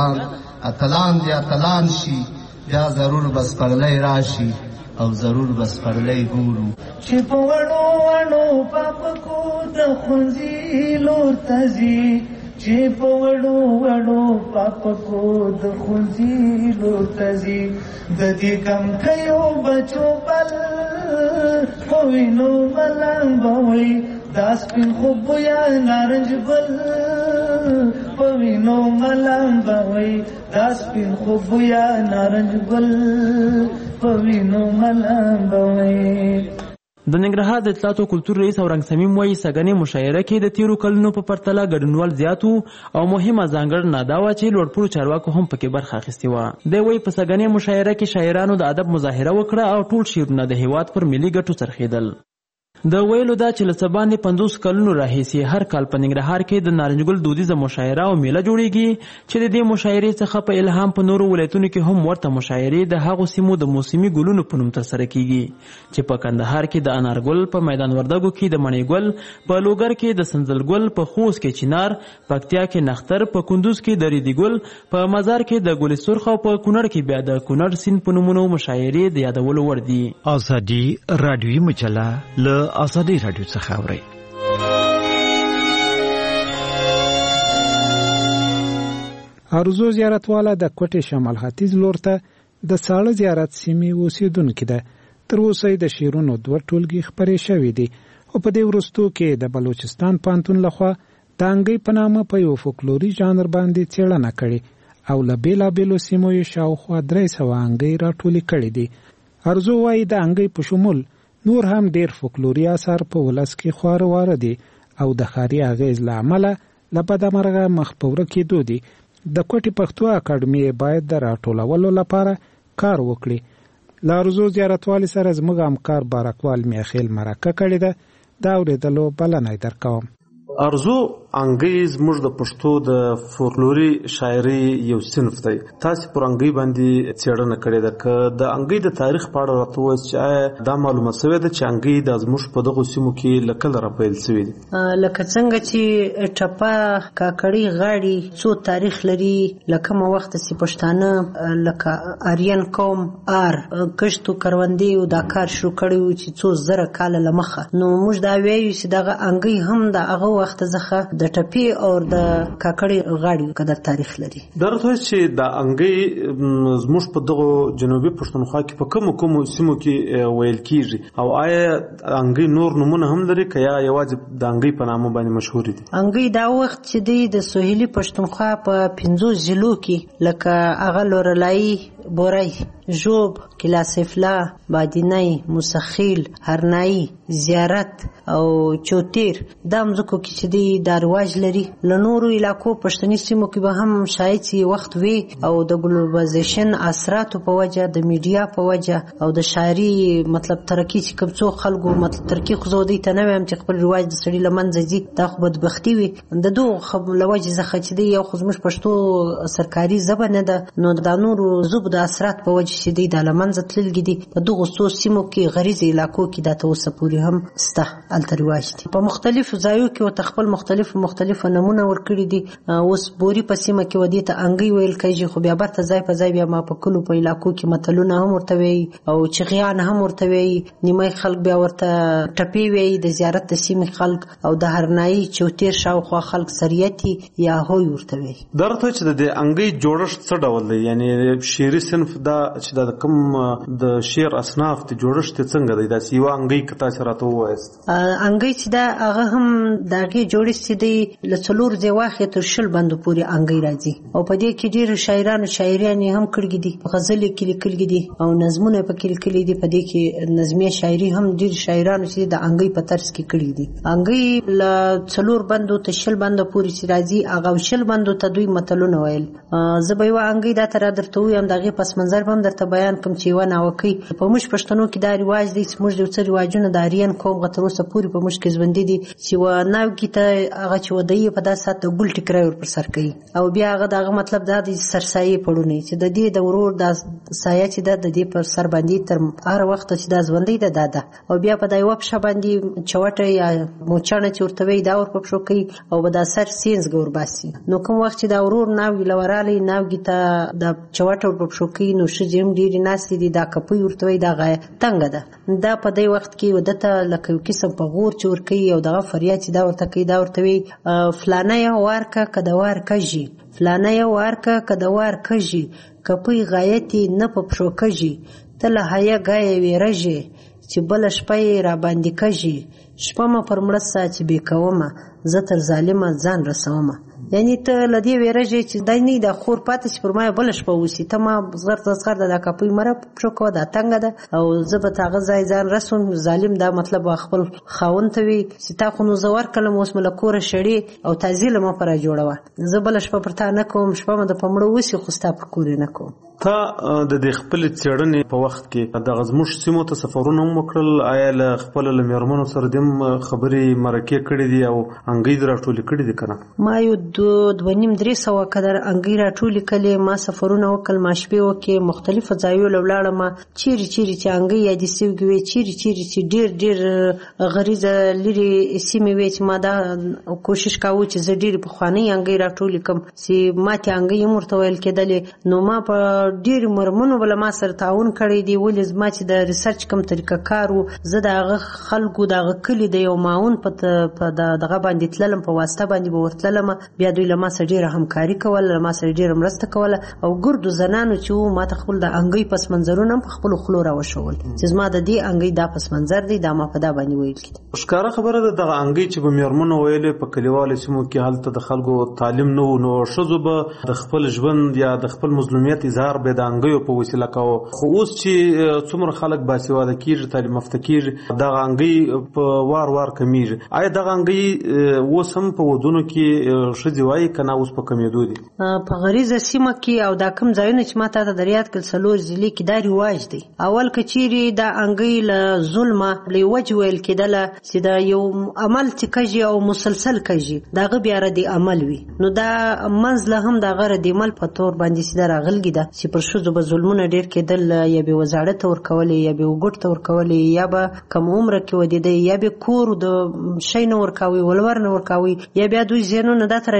اتلان شي، بیا ضرور بس پرلی راشي او ضرور بس پرلی ګورو. چې په وړو وړو پاپکو د ښوونځي لور ته ځي، چې په وړو وړو پاپکو د ښوونځي لور ته ځي، د دې کم کیو بچو بل په وینو ملنګ به وي، دا سپین خوب یا نارنج ګل په وینو ملنګ به وي، دا سپین خوب یا نارنج ګل په وینو ملنګ به وي. د ننګرهار د اطلاعات او کلتور رئیس اورنګ سمیم وایي سږنۍ مشاعره کې د تیرو کلونو په پرتله ګډونوال زیات وو او مهمه ځانګړنه دا وه چې لوړپوړو چارواکو هم پکې برخه اخیستې وه. دی وایي په سږنۍ مشاعره کې شاعرانو د ادب مظاهره وکړه او ټول شعرونه د هیواد پر ملي ګټو څرخېدل. د ویلو دا چې له څه باندې 50 کلونو راهیسې هر کال په ننګرهار کې د نارنج ګل دودیزه مشاعره او میله جوړیږي چې د دې مشاعرې څخه په الهام په نورو ولایتونو کې هم ورته مشاعرې د هغو سیمو د موسمي ګلونو په نوم ترسره کیږي چې په کندهار کې د انارګل، په میدان وردګو کې د مڼې ګل، په لوګر کې د سنځل ګل، په خوست کې چنار، پکتیا کې نختر، په کندوز کې د ریدي ګل، په مزار کې د ګل سرخ او په کونړ کې بیا د کونړ سیند په نومونو مشاعرې د یادولو وړ دي. ازادي رادیوي مجله له ازادي رادیو څخه اورئ. ارزو زیارتواله د کوټې شمال ختیځ لور ته د ساړه زیارت سیمې اوسیدونکې ده. تر اوسه د شعرونو 2 ټولګي خپرې شوې دي او په دې وروستو کې د بلوچستان پوهنتون لخوا د انګۍ په نامه په یو فولکلوري ژانر باندې څېړنه کړې او له بېلابېلو سیمو یې شاوخوا 300 انګۍ راټولې کړې دي. ارزو وایي د انګۍ په شمول نور هم ډیر فولکلوري اثار په ولس کې خواره واره دي او د ښاري اغیز له امله له بدمرغه مخ په وړه کېدو دي. د کوټې پښتو اکاډمي باید د راټولولو لپاره کار وکړي. له ارزو زیارتوالي سره زموږ همکار بارکوال میاخیل مرکه کړې ده. دا اورېدلو بلنه درکوم. ارزو انګۍ زموږ د پښتو د فولکلوري شاعري یو صنف دی. تاسو پر انګۍ باندې څېړنه کړې ده که د انګۍ د تاریخ په اړه راته ووایئ چې دا معلومه شوې ده چې انګۍ د زموږ په دغو سیمو کې له کله راپیل شوې دي؟ لکه څنګه چې ټپه، کاکړي، غاړي څو تاریخ لري، له کومه وخته چې پښتانه لکه آریان قوم کښتو کروندې دا کار شروع کړی و چې څو زره کاله له مخه. نو موږ دا وایو چې دغه انګۍ هم د هغه وخت څخه د ټپي او د کاکړي غاړي قدر تاریخ لري. درته چې د انګي زموږ په دغه جنوبي پښتونخوا کې په کومو سیمو کې ویل کیږي او آیا انګي نور نمونه هم لري که یا یوازې د انګي په نامه باندې مشهور دي؟ انګي دا وخت چې د سوهیلي پښتونخوا په 50 ضلعو کې لکه اغه لورلای، بورای، ژوب، کلاسفلا، بادینای، مسخیل، هرنای، زیارت او چوتیر دا مځکو کې چې دی دا رواج لري. له نورو علاقو پښتني سیمو کې به هم شاید چې وخت وي او د ګلوبلایزیشن اثراتو په وجه، د میډیا په وجه او د شاعري مطلب ترقی چې کوم څو خلکو مطلب ترقی خو زه دې ته نه وایم چې خپل رواج د سړي له منځه ځي، دا خو بدبختي وي. د دغو له وجې څخه چې دی یو خو زموږ پښتو سرکاري ژبه نه ده، نو د نورو ژبو د اثرات په وجه چې دی دا له منځه تللي دي. په دغو څو سیمو کې غریزي علاقو کې دا تر اوسه پورې هم شته هلته رواج دي. په مختلفو ځایو کې ورته خپل مختلفو نمونه ورکړي دي. اوس بوري په سیمه کې ودې ته انګي ویل کېږي، خو بیا برته ځای په ځای بیا ما په کلو په علاقو کې متلونه هم ورته وایي او چغیان هم ورته وایي. نیمه خلک بیا ورته ټپې وایي، د زیارت د سیمې خلک او د هرنایي چوتیر شاوخوا خلک سریتي یا هوی ورته وایي. درته چې د انګي جوړښت څه ډول دی؟ یعنی شعري صنف دا چې د کوم د شعر اصناف د جوړښت څنګه دی؟ دا یو انګي کتا چې راته وایست انګي چې دا هغه هم د هغې جوړښت دی له 4 ځواخې تر 20 بندو پورې انګي راځي او په دې کې ډېر شاعرانو شاعرانې هم کړي دي، غزلې کې لیکلي دي او نظمونه پکې لیکلي دي. په دې کې نظمیه شاعري هم ډېر شاعرانو چې د انګي په طرز کې کړي دي. انګي له 4 بندو ته 20 بندو پورې چې راځي هغه 20 بندو ته دوی متلونه ویل. زه به یو انګي دا تر درته وایم د هغې پس منظر به هم درته بیان کوم چې یوه ناوکۍ په موږ پښتنو کې دا رواج دی چې موږ د یو څه رواجونه د آریان قوم تر اوسه پورې په موږ کې ژوندي دي چې یوه ناوکۍ ته هغه چې ودی په داسې ساعت د ګل ټیکری ور پر سر کوي او بیا هغه د هغه مطلب دا دی سرسایې پړونی چې د دې د ورور دا سایه چې ده د دې پر سر باندې تر هر وخت چې دا ژوندی ده دا او بیا په دا یوه پښه باندې چوټه یا موچڼه چې ورته وایي دا ور په پښو کوي او به دا سر سینځ ګور باسي. نو کوم وخت چې دا ورور ناوګي له ورالې ناوګي ته دا چوټه ور په پښو کوي نو ښځې هم ډېرې ناستې دي، دا کپۍ ورته وایي دا تنګه ده. دا په دې وخت کې ودته لکه یو قسم په غور چې ورکوي او دغه فریاد چې دا ورته کوي دا ورته وایي فلانه وارکه که د وار کږي، فلانه وارکه که د وار کږي، کپۍ غایتې نه په پښو کږي، ته له حیا ګایه ویرژې چې بله شپه یې راباندې کږي، شپه مه پر مړه سه چې بې کومه زه تر ظالمه ځان رسومه. یعنی ته له دې ویرژې چې دا نه دا خور پاتې چې پر ما بله شپه اوسي، ته ما زغر د دا کپۍ مره پښو کوه دا تنګه ده او زه به ته هغه ځای ځان رسوم. ظالم دا مطلب خپل خاوند ته وي چې تا خو نو زه ورکړلم اوس مې له کوره شړې او تازي له ما په را جوړوه، زه بله شپه پر تا نه کوم، شپه مې د په مړه اوسي خو ستا پر کور یې نه کوم. تا د دې خپلې څېړنې په وخت کې دغه زموږ سیمو ته سفرونه هم وکړل، آیا له خپلو له مېرمنو سره دې هم خبرې مرکې کړې دي او انګۍ دې راټولې کړې دي که نه؟ ما یو 2,500 قدر انګۍ راټولې کړلې، ما سفرونه وکړل، ما شپې وکړې، مختلفو ځایو له ولاړم، چیرې چې انګۍ یادې سوي وې، چیرې چې ډېر غریزه لرې سیمې وې چې ما دا کوشش کاوه چې زه ډېرې پخوانۍ انګۍ راټولې کړم چې ماتې انګۍ هم ورته ویل کېدلې. نو ما په ډېر مرمنو بله ما سره تعاون کړی دی، ولې زما چې د ریسرچ کوم طریقه کار و زه د هغه خلکو د هغه کلي د یو معاون په دغه باندې تللم، په واسطه باندې به ورتللم، بیا دوی له ما سره ډېره همکاري کوله، له ما سره ډېره مرسته کوله او ګردو زنانو چې وو ما ته خپل د انګۍ پس منظرونه هم په خپلو خولو راوښول چې زما د دې انګۍ دا پس منظر دی، دا ما په دا باندې ویل کېده. ښکاره خبره ده دغه انګۍ چې به مېرمنو ویلې په کلیوالو سیمو کې هلته د خلکو تعلیم نه و، نو ښځو به د خپل ژوند یا د خپل مظلومیت اظهار به د انګیو په وسیله کوو. خو اوس چې څومره خلک باسواده کېږي، تعلیم یافته کېږي، دغه انګۍ په وار کمیږي. آیا دغه انګۍ اوس هم په ودونو کې ښځې وایي که نه اوس په کمېدو دي؟ په غریزه سیمه کې او دا کوم ځایونه چې ما تاته در یاد کړل 4 ضلعې کې دا رواج دی. اول که چیرې دا انګۍ له ظلمه له وجه ویل کېدله چې دا یو عمل چې کږي او مسلسل کږي د هغه بیا ردي عمل وي، نو دا منځ له هم د هغه ردي عمل په طور باندې چې دا راغلګي ده چې پر ښځو به ظلمونه ډېر کېدل، یا به وزاړه ته ورکولې، یا به وګټ ته ورکولې، یا به کم عمره کې ودېدی، یا به کور د شی نه ورکوي، ولور نه ورکوي، یا بیا دوی ذهنونه دا ته را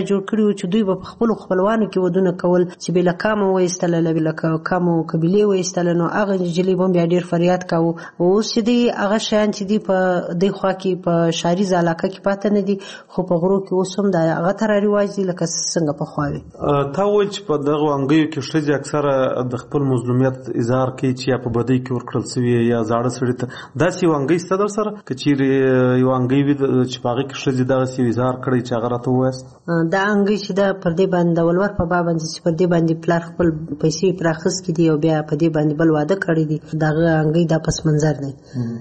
جوړ کړي چې دوی په خپل خپلوانو کې ودونه کول چې بل کامه وایستل له کامو قبيله وایستل نو هغه جلی بم بیا ډیر فریاد کاوه او چې دی هغه شان چې دی په د خوا کې په شاري علاقه کې پاتې نه دي خو په غرو کې اوس هم دا هغه تر رواج دي لکه څنګه په خواوي تا وایي چې په دغه انګیو کې ښځې اکثره د خپل مظلومیت اظهار کوي چې یا په بدۍ کې ورکړل شوي یا زاړه سړي ته داسې یو انګی شته در سره که چیرې یو انګی وي چې په هغې کې ښځې دغسې یو اظهار کړی چې هغه راته ووایاست دا انګی چې دا پر دې باندې ولور په باب باندې چې پر دې باندې پلار خپل پیسې پراخست کړي او بیا په دې باندې بل واده کړی دي دغه انګی دا پس منظر دی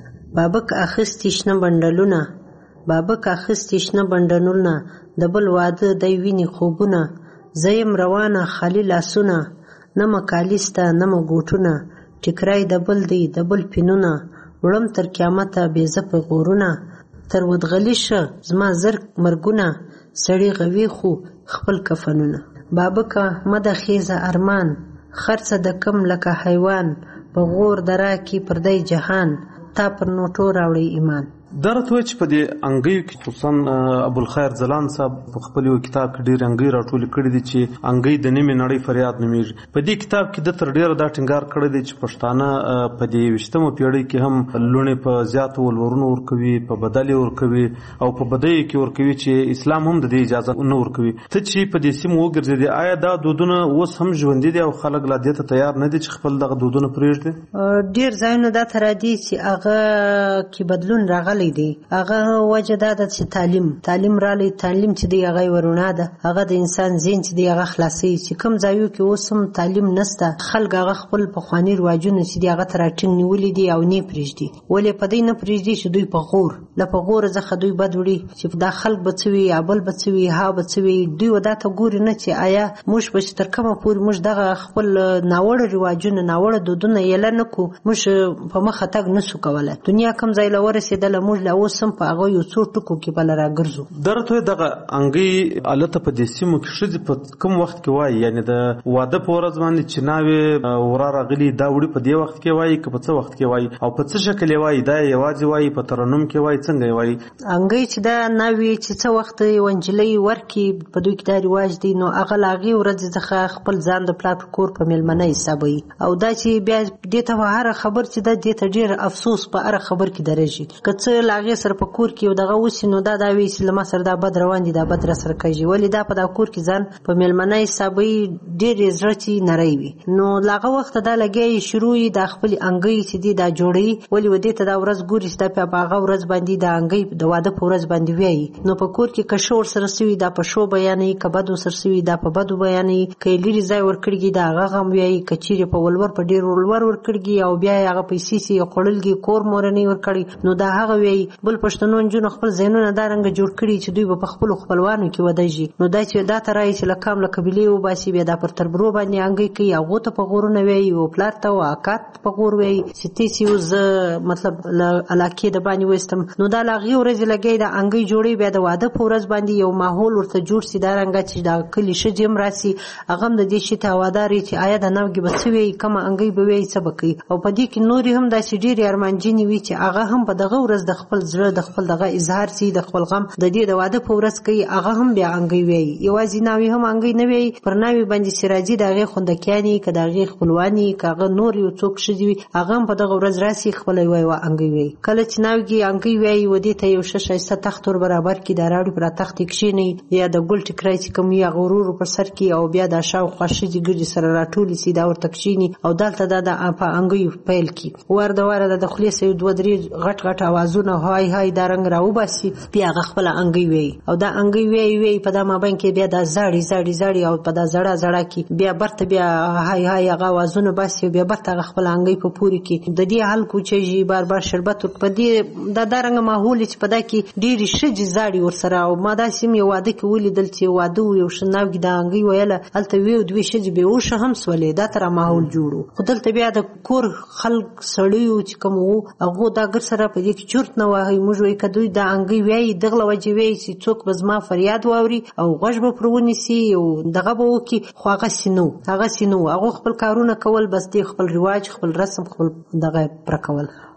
بابک اخیستې شنه بنډلونه بابک اخیستې شنه بنډلونه د بل واده دی ویني خوبونه زه یم روانه خالي لاسونه نه مکالیسته نه مګوټونه ټیکرای د بل دی د بل پینونه وړم تر قیامته بېزه په غورونه تر ودغلي شه زما زر مرګونه سړی غوي خو خپل کفنونه بابکه مده خیزه ارمان خرڅه د کم لکه حیوان په غور درا کې پردی جهان تا پر نوټو راوړی ایمان دا راته وایي چې په دې انګیو کې خصوصا ابوالخیر ځلان صاحب په خپل یو کتاب کې ډېر انګی راټولې کړي دي چې انګی د نیمې نړۍ فریاد نومیږي په دې کتاب کې د تر ډېره دا ټینګار کړی دی چې پښتانه په دې 20مه پیړۍ کې هم لوڼې په زیاتو ولورونو ورکوي په بدل یې ورکوي او په بدۍ کې ورکوي چې اسلام هم د دې اجازه نه ورکوي ته چې په دې سیمه وګرځېدې آیا دا دودونه اوس هم ژوندي دي او خلک لا دې ته تیار نه دي چې خپل دغه دودونه پرېږدي ډېر ځایونه دا ته راځي چې هغه کې بدلون راغلی دی هغه وجه دا ده چې تعلیم رالی تعلیم چې دی هغه ورونه ده هغه د انسان ذهن چې دی هغه خلاصي چې کوم ځایو کې اوس هم تعلیم نشته خلک هغه خپل پخواني رواجونه چې دی هغه تر ټینګ نیولې دي او نه پرېږدي ولې په دې نه پرېږدي چې دوی په غور ځخه دوی بد وړي چې دا خلک بچوي یا بل بچوي ها بچوي دوی ودا ته ګوري نه چې آیا موږ به تر کومه پورې موږ دغه خپل ناوړه رواجونه ناوړه دودونه یې لنه کو موږ په مخه تګ نشو کولای دنیا کم ځای له ورسېدل موږ له اوس هم په هغه یو څو ټکو کې بل راګرځو درته دغه انګي الته په دې سیمو کې ښځې په کوم وخت کې وایي یعنی د واده په ورځ باندې چې ناوې ورا راغلي دا وړي په دې وخت کې وایي که په څه وخت کې وایي او په څه شکل یې وایي دا یوازې وایي په ترنم کې وایي څنګه یې وایي انګي چې دا ناوې چې څه وخت ونجلۍ ورکي په دوی کې دا رواج دی نو هغه لاغي ورځ څخه خپل ځان د پلار کور په ملمنه حسابوي او دا چې بیا دې ته هر خبر چې دا دې ته ډیر افسوس په هر خبر کې درېږي کڅ لاغي سر په کور کې دغه وسینو دا وی چې لمه سره دا بد روان دي دا بد را سره کوي ولی دا په دا کور کې ځان په ملمنه حسابي ډیر زړه نری وي نو لاغه وخت دا لګي شروع د خپل انګي چې دی دا جوړي ولی ودې ته دا ورځ ګوري چې دا په هغه ورځ باندې دا انګي د واده په ورځ باندې وی نو په کور کې کشور سره سوي دا په شو بیانې کبدو سره سوي دا په بدو بیانې کېلری ځای ورکړي دا هغه هم وی کچيري په ولور په ډیر ولور ورکړي او بیا هغه پیسې سي خړلګي کور مورنی ورکړي نو دا هغه وی بل پښتنو جنو خپل زینونه دا رنګ جوړ کړي چې دوی په خپل خپلوانو کې ودایږي نو دا چې دا ترای چې لکام لکبلی او باسي بیا دا پر تربرو باندې انګي کوي هغه ته په غورونه وی او پلار ته واکات په غور وی چې تیسی وز مطلب علاقه د باندې وستم نو دا لاغي ورځ لګي دا انګي جوړي بیا د واده په ورځ باندې یو ماحول ورته جوړ سي دا رنګ چې دا کلی شجم راسي هغه د دې شي تواداري چې آیا د نوګي بسوي کما انګي به وی سبقي او په دې کې نوري هم دا شډيري ارمانجنی وی چې هغه هم په دغه ورځ د خپل زړه د خپل دغه اظهار سي د خپل غم د دې د واده په ورځ کوي هغه هم بیا انګي وی یوازې ناوي هم انګي نه وی پر ناوي باندې سراجي دغه خوندکياني کداغه خپلواني کاغه نور یو څوک شدي هغه په دغه ورځ راسي خپل وی وا انګي وی کله چې ناوي انګي وی ودی ته یو شایسته تخت ور برابر کی دراړو پر تخت کې نه یا د ګل ټکرای چې کوم یا غرور پر سر کې او بیا د شاو خوشدي ګرځي سره راټولي سي دا ور تکشيني او دلته د په انګي پیل کی ورده د خلیص یو دوه درې غټ اوازونه هاي دا رنگ راو باسي بیا خپل انګي وی او دا انګي وی په دا مابین کې بیا د زړی او په دا زړه کې بیا برته بیا هاي هغه اوازونه باسي بیا برته خپل انګي په پوری کې د دې حل کوچي بار شربت په دې د رنگ ماحول چې په دا کې ډیر شجي زړی ور سره او ما دا سیم یو واده کې ولیدل چې واده یو شناوګي د انګي ویله الته وی دوی شجي به وشه هم سولې دا تر ماحول جوړو خدلته بیا د کور خلک سړیو چې کوم هغه دا ګر سره په دې کې چورت نه وایي موږ وی کدوې د انګي وی دغه وجه وی چې څوک بزما فریاد واوري او غږ به پرونی سي او دغه به وکي خو هغه سينو هغه خپل کارونه کول بس دې خپل رواج خپل رسم خپل دغه پر کول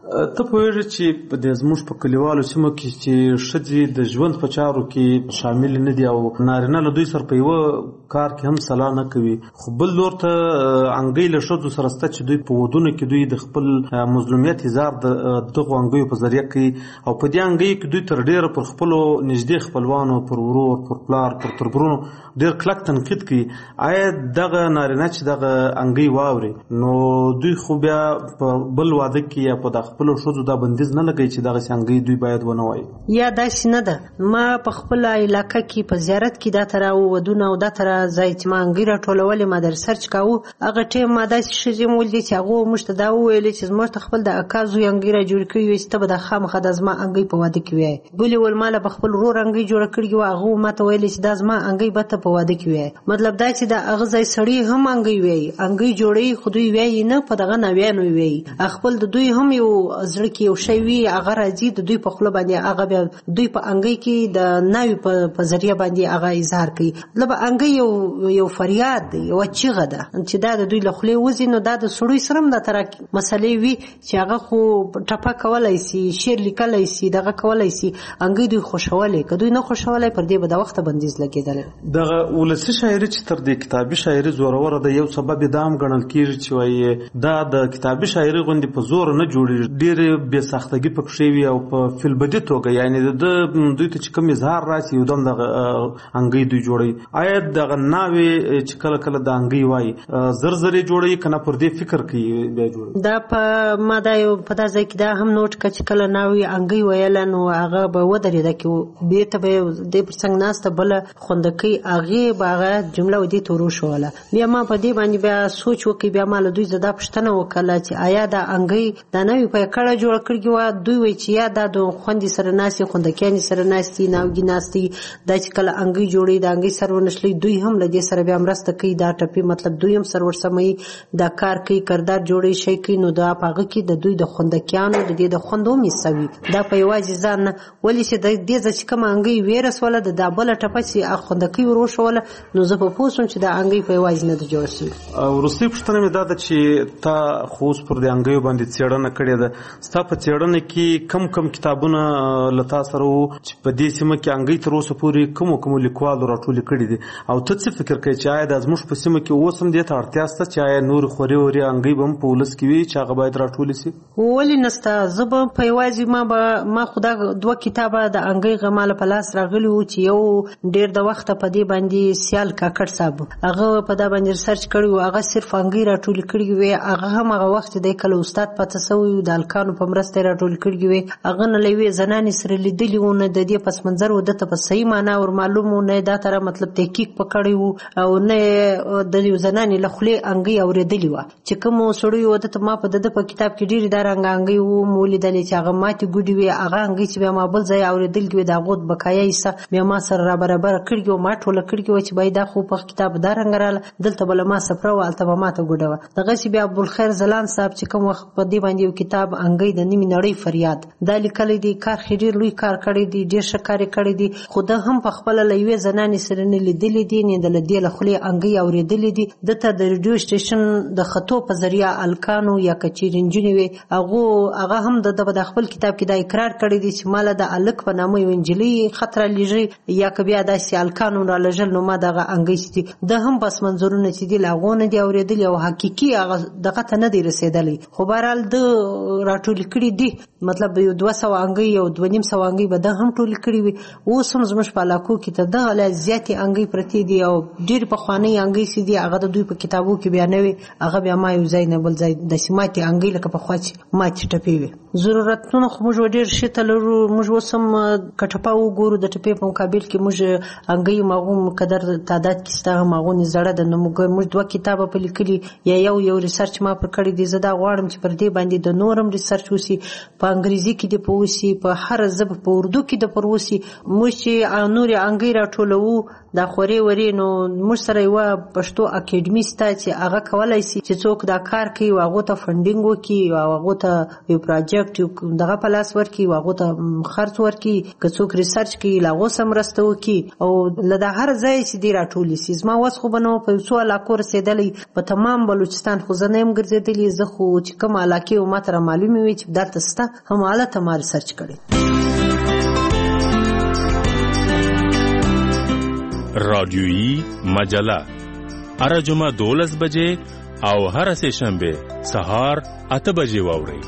ته پوهېږې چې د زموږ په کلیوالو سیمو کې چې ښځې د ژوند په چارو کې شامل نه دي او نارینه له دوی سره په یوه کار کې هم سلا نه کوي، خو بل لور ته انګۍ له ښځو سره شته چې دوی په ودونو کې دوی د خپل مظلومیت اظهار د دغو انګیو په ذریعه کوي او په دې انګیو کې دوی تر ډېره پر خپلو نږدې خپلوانو، پر ورور، پر پلار، پر تربرونو ډېر کلک تنقید کوي. آیا دغه نارینه چې دغه انګۍ واوري نو دوی خو بیا په بل واده کې یا په د خپلو ښځو دا بندیز نه لګوي چې دغسې انګۍ دوی باید ونه وایي؟ یا داسې نه ده. ما په خپله علاقه کې په زیارت کې دا تر ودونه او دا تر ځای چې ما انګۍ راټولولې ما د ریسرچ کاوه، هغه ټایم ما داسې ښځې ولیدې چې هغو موږ ته دا وویلې چې زموږ ته خپل د اکا زوی انګۍ را جوړ کړي وي چې ته به دا خامخا دا زما انګۍ په واده کې وایې. بلې ویل ما له به خپل ورور انګۍ جوړه کړې وه، هغو ما ته ویلې چې دا زما انګۍ به ته په واده کې وایې. مطلب دا چې د هغه ځای سړي هم انګۍ وایي، انګۍ جوړوي خو دوی وایي نه، په دغه ناویانو وایي. خپل د دوی هم یو زړه کې یو شی وي، هغه راځي د دوی په خوله باندې، هغه بیا دوی په انګۍ کې د ناوي په ذریعه باندې هغه اظهار کوي. مطلب انګۍ یو فریاد دی، یوه چیغه ده چې دا د دوی له خولې وځي. نو دا د سړوی سره هم دا تره مسلې وي چې هغه خو ټپه کولی سي، شعر لیکلی سي، دغه کولی سي، انګۍ دوی خوښولی. که دوی نه خوښولی پر دې به د وخته بندیز لګېدلی. دغه ولسي شاعري چې تر دې کتابي شاعري زوروره ده، یو سبب دا هم ګڼل کېږي چې وایي دا د کتابي شاعري غوندې په زور نه جوړېږي، ډېرې بې ساختګي پکښې وي او په فیلبدي توګه، یعنې دوی ته چې کوم اظهار راسي یودم دغه انګۍ دوی جوړوي. آیا دغه ناوې چې کله کله د انګۍ وایي زر زر یې جوړوي که نه پر دې فکر کوي بیا جوړوي؟ دا ما دا یو په دا ځای کې دا هم نوټ کړه چې کله ناوې انګۍ ویله نو هغه به ودرېده کې بېرته به یې دې پر څنګ ناسته بله خوندکۍ هغې به هغه جمله و دې ته وروښوله. بیا ما په دې باندې بیا سوچ وکړي، بیا ما له دوی دا پوښتنه وکړله چې آیا دا انګۍ دا نوې په کړه جوړه کړې وه؟ دوی وایي چې یا دا د خوندې سره ناستې، خوندکیانې سره ناستې، ناوګي ناستې، دا چې کله انګۍ جوړوي د انګۍ سر ونښلوي دوی هم له دې سره بیا مرسته کوي، دا ټپې مطلب دوی هم سر ورسموي، دا کار کوي، کردار جوړوي، شی کوي. نو دا په هغه کې د دوی د خوندکیانو د دې د خوندو هم حصه وي. دا په یوازې ځان نه، ولې چې د دې ځای چې کومه انګۍ ویرسوله د دا بله ټپه چې خوندکۍ ور وښوله نو زه به پوه شوم چې دا انګۍ په یوازې نه ده جوړه شوې. وروستۍ پوښتنه مې دا ده چې تا خو اوس پر دې انګیو باندې څېړنه کړې ده، ستا په څېړنه کې کم کتابونه له تا سره وو چې په دې سیمه کې انګۍ تر اوسه پورې کومو لیکوالو راټولې کړي دي، او ته څه فکر کوې چې آیا دا زموږ په سیمه کې اوس هم دې ته اړتیا شته چې آیا نورې خورې ورې انګۍ به هم په ولس کې وي چې هغه باید راټولې شي؟ ولې نسته، زه به په یوازې ما خو دا 2 کتابه د انګۍ غماله په لاس راغلي وو چې یو ډېر د وخته په دې باندې سیال کاکړ صاحب هغه په دا باندې ریسرچ کړی و، هغه صرف انګۍ راټولې کړي وې. هغه هم هغه وخت دی کله استاد پاته سوی و، د هلکانو په مرسته یې راټولې کړي وې. هغه نه له یوې زنانې سره لیدلي وو، نه د دې پس منظر و ده ته په صحیح معنا ور معلوم و، نه دا تره مطلب تحقیق په کړی و، او نه د یو زنانې له خولې انګۍ اورېدلې وه. چې کومو سړیو و ده ته ما په د په کتاب کې ډېرې دا رنګه انګۍ مو لیدلې چې هغه ماتې ګوډې وې. هغه انګۍ چې بیا ما بل ځای اورېدلې وې د هغو بقایا حصه بیا ما سره را برابره کړي وه، ما ټوله کړي وه چې باید دا خو په کتاب دا رنګه راله، دلته به له ما سفره وه، هلته به ماته ګوډه وه. دغسې بیا عبدالخیر ځلان صاحب چې کوم وخت په دې باندې یو کتاب انګۍ د نیمې نړۍ فریاد دا لیکلی دی، کار ډېر لوی کار کړی دی، ډېر ښه کار یې کړی دی، خو ده هم په خپله له یوې زنانې سره نه لیدلي دي، نه د له دې له خولې انګۍ اورېدلې دي. ده ته د ریډیو سټیشن د خطو په ذریعه هلکانو یا که چیرې نجونې وې هغه هم د خپل کتاب کې دا اقرار کړی دی چې ما له د هلک په نامه یو نجلۍ خط را لېږي یا که بیا داسې هلکانو را لېږل نو ما دغه انګۍ چې دي ده هم بس منظورونه چې دي له هغو نه دي اورېدلي او حقیقي هغه دغه ته نه دی رسېدلی. خو بهرحال ده راټولې کړي دي، مطلب یو 200 انګۍ یو 250 انګۍ به ده هم ټولې کړي وي. اوس هم زموږ په علاقو کې تر دغه لا زیاتې انګۍ پرتې دي او ډېرې پخوانۍ انګۍ چې دي هغه د دوی په کتابو کې بیا نه وي، هغه بیا ما یو ځای نه بل ځای داسې ماتې انګۍ لکه پخوا چې ماتې ټپې وي. ضرورتونه خو موږ ډېر شي ته لرو. موږ اوس هم که ټپه وګورو د ټپې په مقابل کې موږ انګۍ هغو قدر تعداد کې شته، هم هغونې زړه ده. نو موږ 2 کتابه په لیکلي یا یو ریسرچ ما پر کړی دی. زه دا غواړم چې پر دې باندې د نورم ریسرچ وسي، په انګریزي کې دې په وسي، په هر ژبه په اردو کې دې پر وسي. موږ چې نورې انګۍ راټولوو دا خوري وري نو موږ سره یو پښتو اکیډمي ستا چې هغه کولای شي چې څوک دا کار کوي هغه ته فنډینګ وکړي او هغه ته یو پروجیکټ دغه پلاس ورکړي هغه ته خرڅ ورکړي که څوک ریسرچ کوي هغه سم مرسته وکړي او لدا هر ځای چې دی راټولي سي ما وس خو بنو په څو علاقو رسیدلې په تمام بلوچستان خو زه نه يم ګرځېدلې زه خو چې کوم علاقې او ماته معلومه وي چې دلته ستا هم حالت ما ریسرچ کړي. رادیویی مجله هر جمعه 12 بجې او هر سه شنبه سهار 8 بجې واورئ.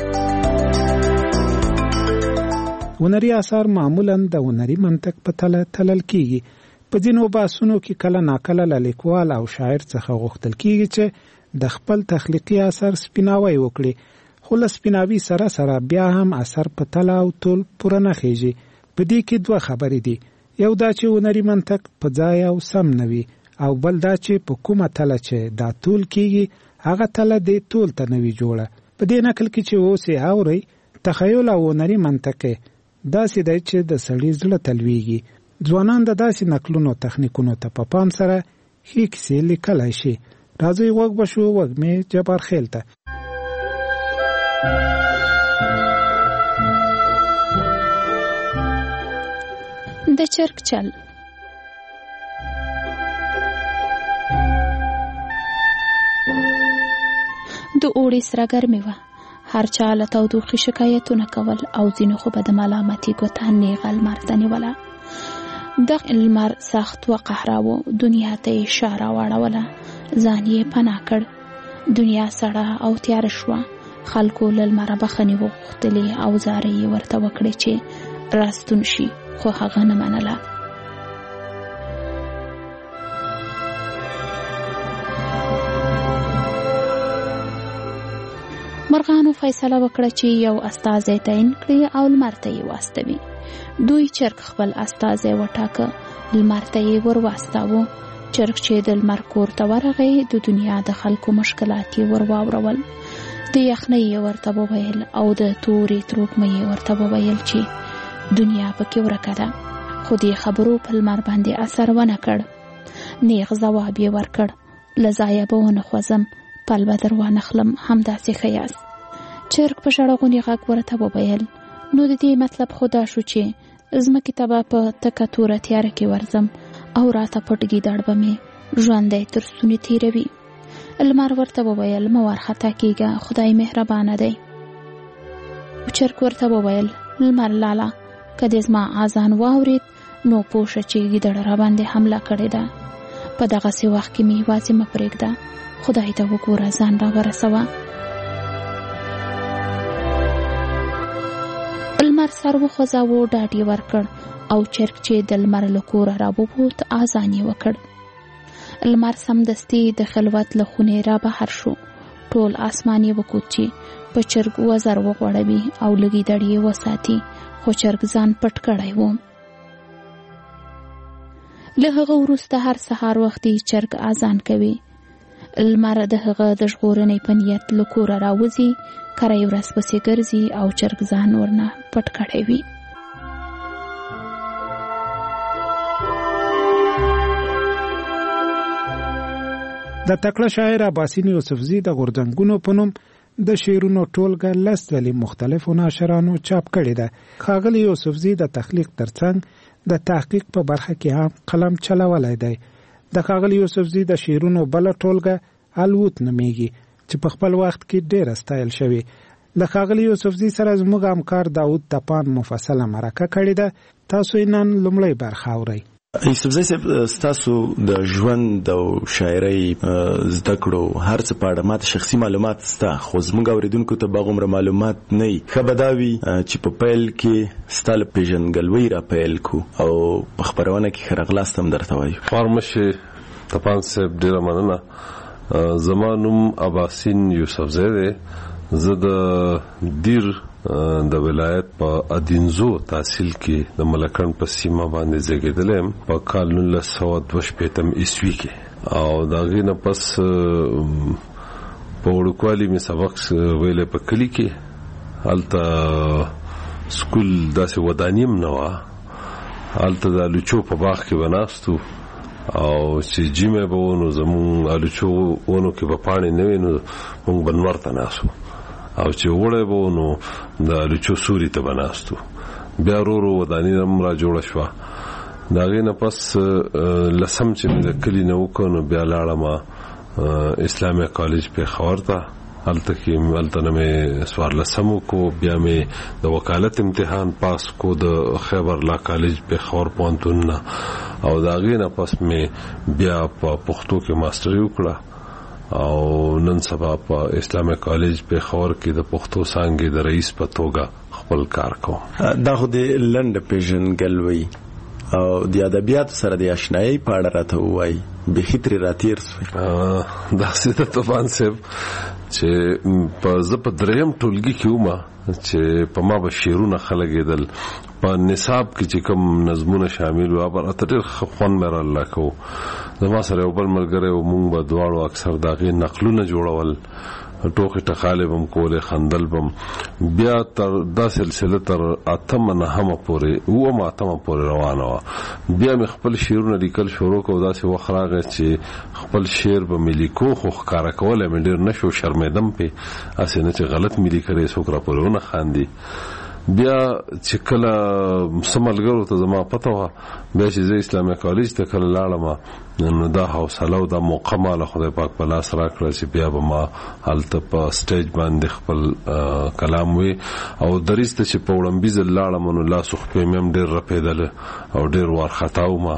هنري آثار معمولاً د هنري منطق په تلل کیږي. په ځینو بحثونو کې کله ناکله له لیکوال او شاعر څخه غوښتل کیږي چې د خپل تخلیقي اثر سپیناوی وکړي، خو له سپیناوي سره سره بیا هم اثر په تله او تول پوره نه خیږي. په دې کې دوه خبرې دي، یو دا چې هنري منطق په ځای او سم نه وي، او بل دا چې په کومه تله چې دا تول کیږي هغه تله دې تول ته نه وي جوړه. په دې نقل کې چې اوس یې اورئ تخیل او هنري منطق داسې دی چې د سړي زړه تلویږي. ځوانان د داسې نقلونو تخنیکونو ته په پام سره ښې کیسې لیکلی شي. راځئ غوږ به شو وږمې جبار خیل ته. د چرګ چل. د اوړي سره ګرمي وه، هر چا له تودوخې شکایتونه کول او ځینو خو به د ملامتي ګوته نیغه لمر ته نیوله. دغه لمر سخت و قهراوه، دنیا ته یې اشاره واړوله، ځان یې پناه کړ. دنیا سړه او تیاره شوه، خلکو له لمره بخښنې وغوښتلې او زارۍ یې ورته وکړې چې راستون شي، خو هغه نه منله. مرغانو فیصله وکړه چې یو استازی تعین کړي او لمر ته یې واستوي. دوی چرګ خپل استازی وټاکه، لمر ته یې ور واستاوه. چرګ چې د لمر کور ته ورغی، د دنیا د خلکو مشکلات یې ور واورول. د یخنۍ یې ورته وویل او د تورې تروږمۍ یې ورته وویل چې دنیا پکې ورکه ده. خو دې خبرو په لمر باندې اثر ونه کړ. نیغ ځواب یې ورکړ، له ځایه به ونه خوځم، پل به در وانخلم، همداسې ښه یاست. چرګ په ژړغوني غږ ورته وویل، نو د دې مطلب خو دا شو چې ځمکې ته به په تکه توره تیاره کې ورځم او راته پټ ګیدړ به مې ژوندی تر ستوني تېروي. لمر ورته وویل، مه وارخطا کېږه، خدای مهربانه دی. چرګ ورته وویل، لمر لاله، که دې زما اذان واورید نو پوه شه چې ګیدړ را باندې حمله کړې ده. په دغسې وخت کې مې یوازې مه پرېږده، خدای ته وګوره، ځان را ورسوه. لمر سر وخوځاوه، ډاډ یې ورکړ او چرګ چې د لمر له کوره راووت اذان یې وکړ. لمر سمدستي د خلوت له خونې را بهر شو. ټول اسمان یې وکوت چې په چرګ وزر وغوړوي او له ګیدړ یې وساتي، خو چرګ ځان پټ کړی و. له هغه وروسته هر سهار وختي چرګ اذان کوي. لمر د هغه د ژغورنې په نیت له کوره راوځي، کره یې ورځ پسې ګرځي او چرګ ځان ورنه پټ کړی وي. د تکړه شاعر عباسین یوسفزي د غورځنګونو په نوم د شعرونو ټولګه لس ځلې مختلفو ناشرانو چاپ کړې ده. ښاغلي یوسفزي د تخلیق ترڅنګ د تحقیق په برخه کې هم قلم چلولی دی. د ښاغلي یوسفزي د شعرونو بله ټولګه الوت نومیږي چې په خپل وخت کې ډېره ستایل شوې. له ښاغلي یوسفزي سره زموږ همکار داود تپان مفصله مرکه کړې ده. تاسو یې نن لومړی برخه اورئ. یوسفزي صاحب، ستاسو د ژوند او شاعرۍ زده کړو هر څه په اړه ماته شخصي معلومات شته، خو زموږ اورېدونکو ته به هغومره معلومات نه وي. ښه به دا وي چې په پیل کې ستا له پېژندګلوۍ را پیل کړو او په خپرونه کې ښه راغلاست هم درته وایو. فارمشي تپان صاحب، ډېره مننه. زما نوم عباسین یوسفزی دی. زه د دیر د ولایت په ادینزو تحصیل کې د ملکند په سیمه باندې زیږېدلی یم په کال 1962 عیسوي کې، او د هغې نه پس په وړوکوالي مې سبق ویلی په کلي کې. هلته سکول داسې وداني هم نه وه، هلته د الوچو په باغ کې بناستو او چې جیمه به ونو زمون الوچو ونو کې په پانی نه وینو مونږ بنور ته ناسو او چې وړه به ونو د الوچو سوري ته بناستو بیا ورو ودانی هم را جوړ شو دا غینه پس لسم چې د کلی نه وکړو بیا لاړم اسلامي کالج په خور ته هلته کې مې سوار لسمو کو بیا مې د وکالت امتحان پاس کو د خیبر لا کالج په خور پونتون او دا غینه پس مې بیا په پښتو کې ماستری وکړه او نن سبا په اسلامي کالج په خور کې د پښتو څانګې د رئیس په توګه خپل کار کوم. دا خو د لند پیژنګلوي او د ادبیات سره د آشنایي په اړه راته وایي به خطر راتیر دا ستاسو طوفان صاحب چې په زپ دریم ټولګي کې ومه چې په ما به شعرونه خلګېدل په نصاب کې چې کوم نظمونه شامل و ابر اتر خوان مر الله کو زما سره یو بل ملګری او مونږ به دواړو اکثر داغه نقلونه جوړول ټوخه ټخالبم کوله خندلبم بیا تر دا سلسله تر اتم نه هم پورې و ما اتم پورې روانه و بیا مې خپل شعرونه لیکل شروع کو داسې وخراغه چې خپل شعر به ملي کو خو ښکارا کوله مې ډیر نشو شرمېدم په اسنه چې غلط ملي کړې سوکرا پرونه خاندي بیا چې کله سملګرو ته زما پته و بیا چې زه اسلامي کالج ته کله لاړم نو دا حوصله او دا موقع مال خدای پاک په لاس راکړه چې بیا به ما هلته په سټیج باندې خپل کلام وی او دریس ته چې په وړاندې لاړم نو لاسو خپې مم ډیر رپیدل او ډیر وارخطاو ما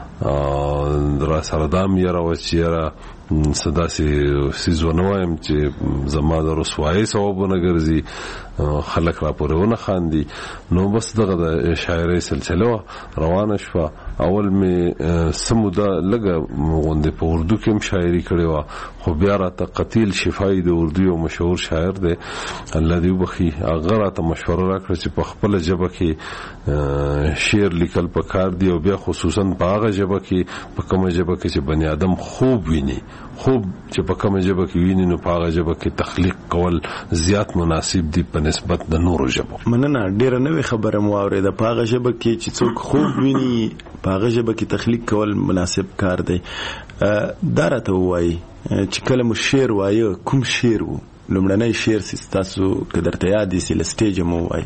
را سره دام یاره و چې یاره صدا سیزونه وایم چې زما د رسوایی سببونه ګرځي خلک را پورې ونه خاندي نو بس دغه د شاعرۍ سلسله روانه شوه اول می سموده لګه غونډه په اردو کې هم شاعري کړې و خو بیا راته قتیل شفای د اردو یو مشهور شاعر دی الله دې وبخي هغه راته مشوره راکړه چې په خپل ژبه کې شعر لیکل پکار دی او بیا خصوصا په هغه ژبه کې په کومه ژبه کې چې بنی آدم خوب ویني خوب چې په کومه ژبه کې ویني نو په هغه ژبه کې تخلیق کول زیات مناسب دی په نسبت د نورو ژبو. مننه ډیره نوې خبره مو اوریده په هغه ژبه کې چې څوک خوب ویني په هغه ژبه کې تخلیق کول مناسب کار دی. دا راته وایي چې کله مو شعر وایي کوم شعر وو لومړنی شعر تاسو که درته یاد دي چې لسټیج مو وایي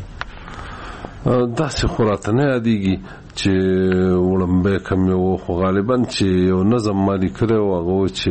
داسې خو راته نه یادېږي چې وړمبی کوم یو خو غالبا چې یو نظم ما لیکلی و هغه چې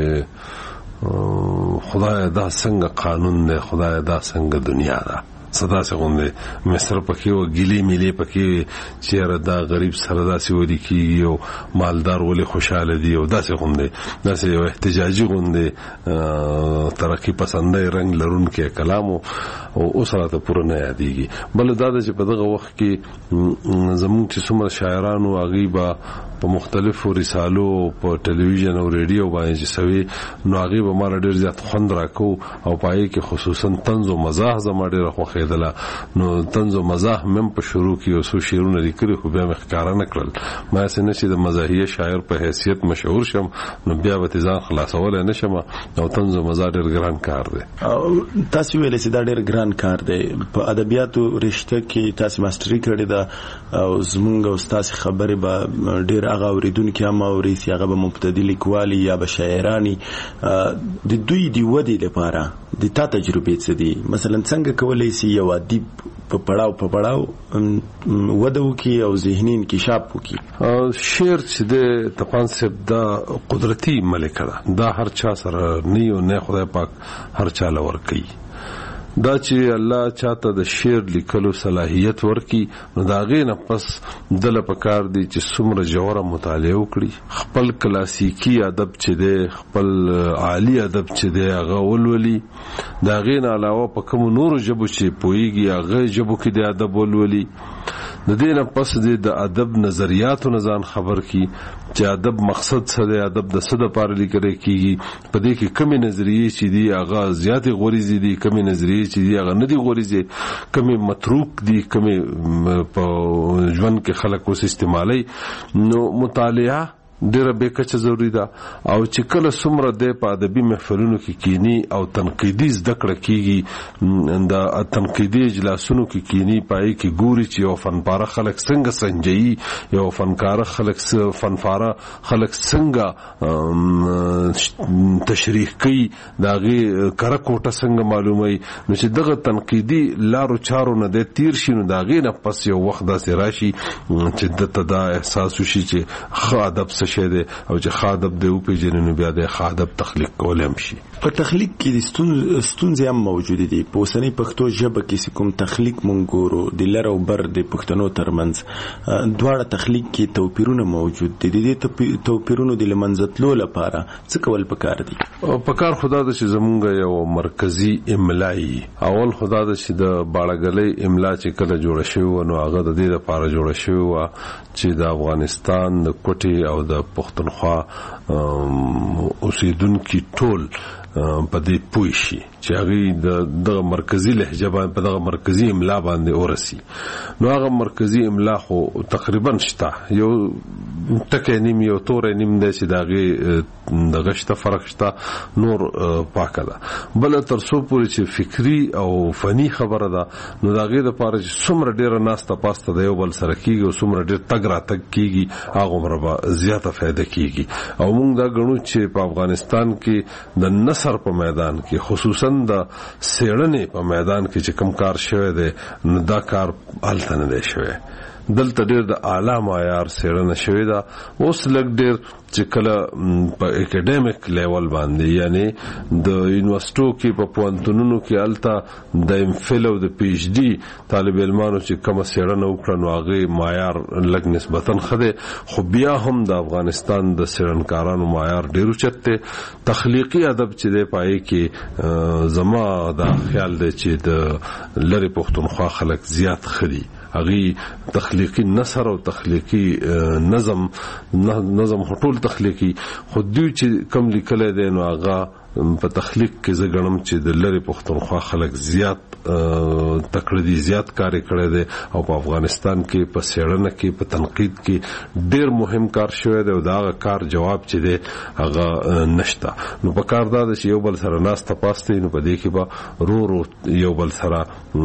خدای دا څنګه قانون دی خدای دا څنګه دنیا ده صدا سے غونډه مصر پکې او ګلی ملي پکې چیرې دا غریب سره داسې ودی کیږي او مالدار ولې خوشاله دي او داسې غونډه داسې یو احتجاجي غونډه ترقی پسندې رنگ لرونکې کلام او اوسره ته پوره نه یادېږي بل دا چې په دغه وخت کې زموږ چې څومره شاعرانو غیبا په مختلفو رسالو په ټلویزیون او ریډیو باندې چې سوي نو غیبا مال ډیر زیات خوند راکو او پای کې خصوصا طنز او مزاح زما ډیر خوخیدله نو طنز او مزاح مم په شروع کې اوسو شعرونه لیکلي خو بیا مخکاره نکړل ما سينه چې د مزاحیه شاعر په حیثیت مشهور شم نو بیا به ځان خلاصول نه شم او طنز او مزاح ډیر ګران کار دی او تاسو ویل چې دا ډیر ګران کار دی په ادبیاتو رشته کې تاسو ماستری کړی دا او زمونږ استاد خبرې به ډیر هغه اوریدونکو هم اوري چې هغه به مبتدی لیکوالي یا به شاعرانی د دوی دی ودی لپاره د تا تجربې څه دي مثلا څنګه کولای شي یو ادیب په پړاو ودو کې او ذهني انکشاف وکړي شعر چې د تپانسب دا قدرتي ملکه دا هر چا سره نه خدای پاک هر چا لور کوي دا چې الله چاته د شعر لیکلو صلاحیت ورکي نو دا غینه پس دله پکار دي چې څومره جوړه مطالعه وکړي خپل کلاسیکی ادب چې دی خپل عالی ادب چې دی هغه ولولي دا غینه علاوه په کوم نورو ژبو چې پويږي هغه ژبو کې د ادب ولولي د دې نه پس د ادب نظریاتو نه ځان خبر کی چې ادب مقصد څه دی ادب د څه لپاره لیکل کیږي په دې کې کومې نظریې چې دی هغه زیاتې غوړېږي دي کومې نظریې چې دی هغه نه دي غوړېږي کومې متروک دي کومې په ژوند کې خلک اوس استعمالي نو مطالعه ډیره به کچه ضروری ده او چې کله څومره د په ادبي محفلونو کې کینی او تنقیدي زده کړه کیږي د تنقیدي اجلاسونو کې کینی پای کې ګوري چې یو فنپاره خلک څنګه سنجي یو فنکاره خلک فنفاره خلک څنګه تشریح کوي داغه کره کوټه څنګه معلومي نو چې دغه تنقیدي لارو چارو نه د تیر شي نو داغه نه پس یو وخت داسې راشي چې د تدا احساس وشي چې خادب څه شه ده او چې خادب دی او په جنونو بیا د خادب تخلیق کولم شي په تخلیق کې د ستونزې هم موجود دي په اوسنۍ پښتو ژبه کې کوم تخلیق مونږ ګورو د لر او بر د پښتنو ترمنځ دواړه تخلیق کې توپیرونه موجود دي د دې توپیرونو د لمنځتلو لپاره څه کول پکار دي پکار خدا د چې زمونږ یو مرکزی املای اول خدا د چې د باړګلې املا چې کله جوړ شوی نو هغه د دې لپاره جوړ شوی و چې د افغانستان د کوټي او د پښتونخوا اوسیدونکو ټول په دې پوي شي چې هغه د مرکزی لهجه باندې په دغه مرکزی املا باندې ورسي نو هغه مرکزی املا خو تقریبا شته یو ټکه نیم یو تور نیم د چې دغه شته فرق شته نور پاکه ده بل تر څو پورې چې فکری او فني خبره ده نو دغه د پاره چې څومره ډیره ناسته پاسته د یو بل سره کیږي او څومره ډیر تګ را تګ کیږي هغه مربا زیاته فائدہ کیږي او موږ دا غنو چې په افغانستان کې د نصر په میدان کې خصوصا د سیړنې په میدان کې چې کم کار شوی دی نو دا کار الته نه دی شوی دلته ډیر د اعلی معیار سیړنه شوی دا اوس لګ ډیر چې کله په اکیډمیک لیول باندې یعنی د یونیورسيټو کې په پوهنتونونو کې الته د ایم فل او د پی ایچ ډي طالب علمانو چې کوم سیړنه وکړه نو هغه معیار لګ نسبتا خده خو بیا هم د افغانستان د سیړنکارانو معیار ډیر چته تخلیقي ادب چې دی پای کې زما دا خیال دی چې د لری پښتونخوا خلک زیات خري هغه تخلیقي نثر او تخلیقي نظم هټول تخلیقي خو دوی چې کم لیکل دي نو هغه په تخلیق کې زګړم چې د لری پښتونخوا خلک زیات تکړه دي زیات کار کړی دي او په افغانستان کې په سیړنه کې په تنقید کې ډیر مهم کار شوی دی او دا کار جواب چې دی هغه نشته نو په کار دا چې یو بل سره ناس تپاستې نو په دې کې به رو یو بل سره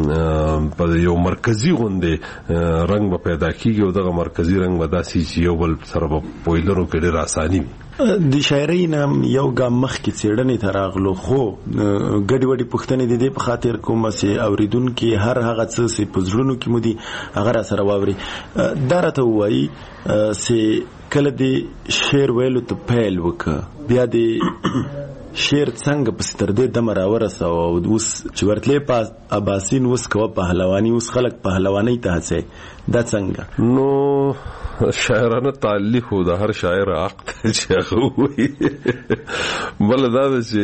په یو مرکزی غونډه رنگ به پیدا کیږي او دغه مرکزی رنگ به داسي چې یو بل سره په پویلرو کې ډیر اساني وي د شاعرۍ نام یو ګام مخکې څېړنې ته راغلو خو ګډې وډې پوښتنې د دې په خاطر کومه چې اوریدونکي هر هغه څه چې په زړونو کې مو دي هغه را سره واوري دا راته ووایي چې کله د شعر ویلو ته پیل وکړه بیا د شعر څنګه په ستر دې دمر راورسه او اوس چې ورتلې په اباسین اوس کوه پهلوانی اوس خلک پهلوانی ته هڅه دا څنګه نو شاعرانه تعلیق هو د هر شاعر حق ته چې وي بل دا چې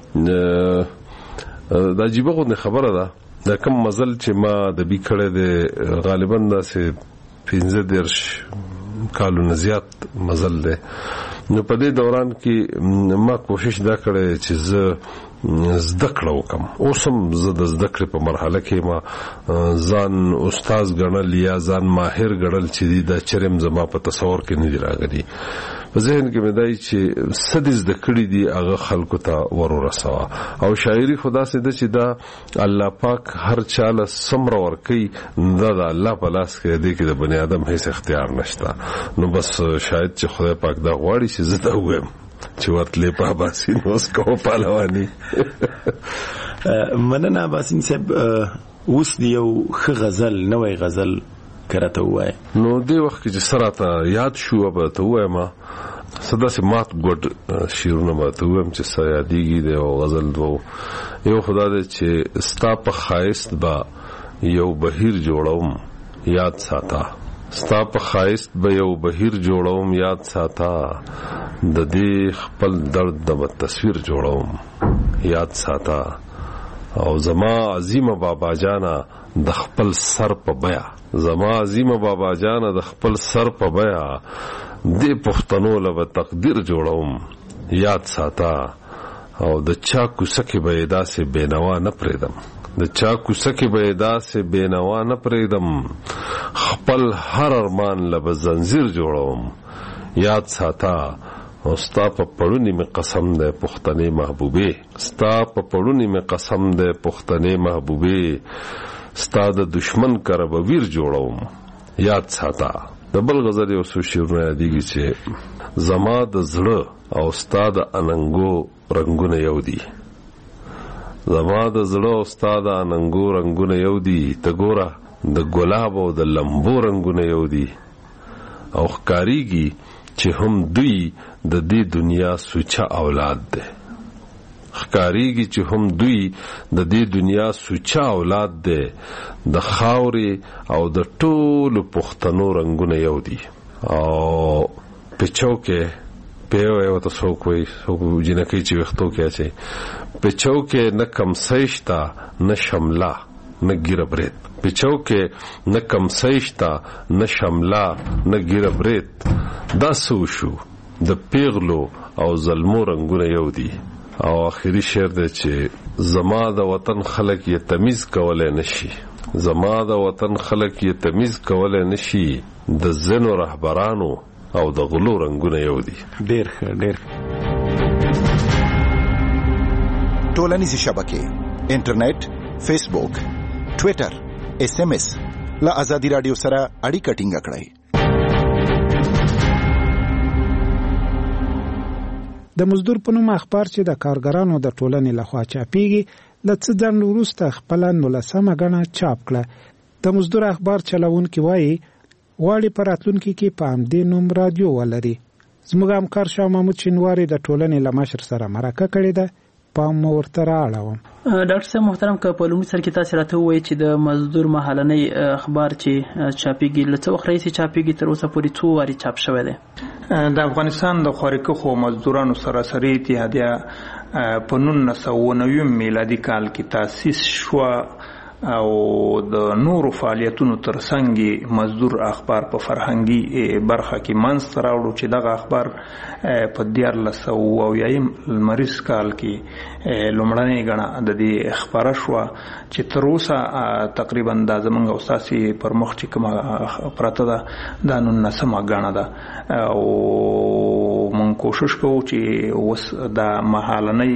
دا جيبه غو خبره ده دا کوم مزل چې ما د بي کړه د غالبا دا سه 15 کالو نه زیات مزل ده نو په دې دوران کې ما کوشش دا کړې چې زده کړه وکم اوسم زه د زده کړې په مرحله کې ما ځان استاد ګڼل یا ځان ماهر ګڼل چې دا چرم زما په تصور کې نه دی راغلی په ذهن کې مې دای چې سدز د کړې دی هغه خلکو ته ورورسوا او شاعري خدا سي د چې دا الله پاک هر چاله سمر ورکي دا د الله په لاس کې دی کې د بنی آدم هیڅ اختیار نشته نو بس شاید چې خدای پاک دا غواړي چې زه دا ویم چې ورتلې په باسین اوس کوه پهلوانی مننه باسین صاحب اوس دی یو ښه غزل نوې غزل کرته وای نو دی وخت چې سره ته یاد شو به ته وای ما صدا سي مات ګډ شیرونه ما ته ویم چې سیادیږي دی او غزل وو یو خدا دې چې ستا په خایست با یو بهیر جوړوم یاد ساته ستا په خایست به یو بهیر جوړوم یاد ساته د دې خپل درد د تصویر جوړوم یاد ساته او زما عظیمه بابا جانا د خپل سر په بیا زما عظیمه بابا جانا د خپل سر په بیا دې پښتنو له تقدیر جوړوم یاد ساته او د چا کوڅه به داسې بینوا نه پریدم د چا کوڅه به داسې بینوا نه پریدم خپل هر ارمان له زنجیر جوړوم یاد ساته او ستا په پړونی می قسم ده پښتنې محبوبې، ستا په پړونی می قسم ده پښتنې محبوبې، ستا د دشمن کره به ویر جوړوم یاد ساته. د بل غزل یو څو شعرونه یادېږي چې زما د زړه او ستا د اننګو رنګونه یو دي، زما د زړه او ستا د اننګو رنګونه یو دي، ته ګوره د ګلاب او د لمبو رنګونه یو دي، او ښکاریږي چې هم دوی د دې دنیا سوچه اولاد ده، ښکاریږي چې هم دوی د دې دنیا سوچه اولاد ده، د خاورې او د ټولو پښتنو رنګونه یو دي. او پچو کې پیو یو ته څوک وایي، څوک جنکۍ چې ویښتو کې اچوي، پچو کې نه کمسۍ شته نه شمله نه ګیره برید، پچو کې نه کمسۍ شته نه شمله نه ګیره برید، دا څه وشو د پیغلو او زلمو رنګونه یو دي. او آخري شعر دی چې زما د وطن خلک یې تمیز کولی نشي، زما د وطن خلک یې تمیز کولی نشي، د ځینو رهبرانو او د غلو رنګونه یو دي. ډېر ښه ډېر. ټولنیزې شبکې، انټرنیټ، فیسبوک، ټویټر، SMS له آزادي رادیو سره اړیکه ټینګه کړئ. د مزدور په نوم اخبار چې د کارګرانو د ټولنې لخوا چاپیږي له څه ځنډ وروسته خپله 19مه ګڼه چاپ کړه. د مزدور اخبار چلوونکي وایي غواړي په راتلونکي کې په همدې نوم رادیو ولري. زموږ همکار شاه محمود شینواري د ټولنې له مشر سره مرکه کړې ده، پام ورته رااړوم. ډاکټر صاحب محترم، که په لومړي سر کې تاسو راته ووایئ چې د مزدور مهالنۍ اخبار چې چاپیږي له څه وخت راهیسې چاپیږي، تر اوسه پورې څو وارې چاپ شوی دی؟ د افغانستان د خوارکښو مزدورانو سراسري اتحادیه په 1990 میلادي کال کې تاسیس شوه او د نورو فعالیتونو ترڅنګ مزدور اخبار په فرهنګي برخه کې منځته راوړو چې دغه اخبار په 1990 لمریز کال کې لومړنۍ ګڼه د دې خپاره شوه چې تر اوسه تقریبا دا زمونږ او ستاسې پر مخ چې کومه پرته ده دا 19مه ګڼه ده، او مونږ کوشش کوو چې اوس دا مهالنۍ،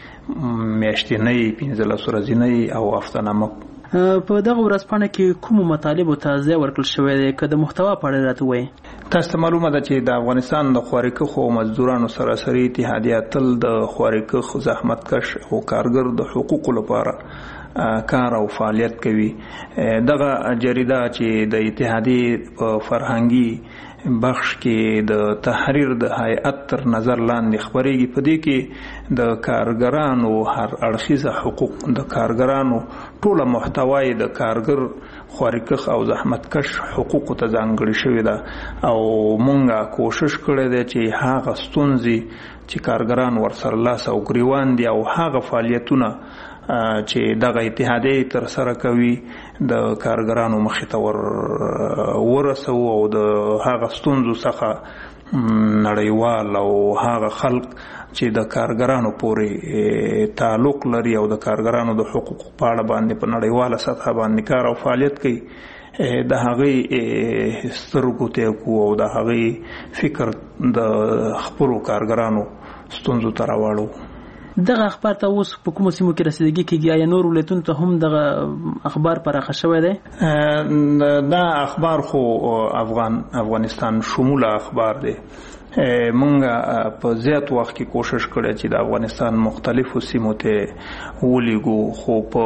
میاشتنۍ، 15 ورځنۍ او هفتهنامه په دغه ورځپاڼه کې کومو مطالبو ته ځای ورکړل شوی دی؟ که د محتوا په اړه راته ووایئ. تاسو ته معلومه ده چې د افغانستان د خوارکښو مزدورانو سراسري اتحادیه تل د خوارکښ، زحمتکش او کارګر د حقوقو لپاره کار او فعالیت کوي. دغه جریده چې د اتحادیې په فرهنګي بخش کې د تحریر د هیئت تر نظر لاندې خبرېږي، په دې کې د کارګرانو هر اړخیزه حقوق، د کارګرانو ټوله محتوای د کارګر، خوارکښ او زحمتکش حقوقو ته ځانګړې شوې ده، او مونږه کوشش کړی دی چې هغه ستونزې چې کارګران ورسره لاس او ګریوان دي او هغه فعالیتونه چې دغه اتحادیه تر سره کوي د کارګرانو مخې ته ورسو، او د هغه ستونزو څخه نړیوال او هغه خلک چې د کارګرانو پورې تعلق لري او د کارګرانو د حقوقو په اړه باندې په نړیواله سطح باندې کار او فعالیت کوي، د هغې سترګو ته کو او د هغې فکر د خپلو کارګرانو ستونزو ته راواړو. دغه اخبار ته اوس په کومو سیمو کې رسیدګي کېږي؟ آیا نور ولایتونو ته هم دغه اخبار پراخه شوی دی؟ دا اخبار خو افغانستان شموله اخبار دی. مونږ په زیات وخت کې کوشش کړی چې د افغانستان مختلفو سیمو ته ولیږو، خو په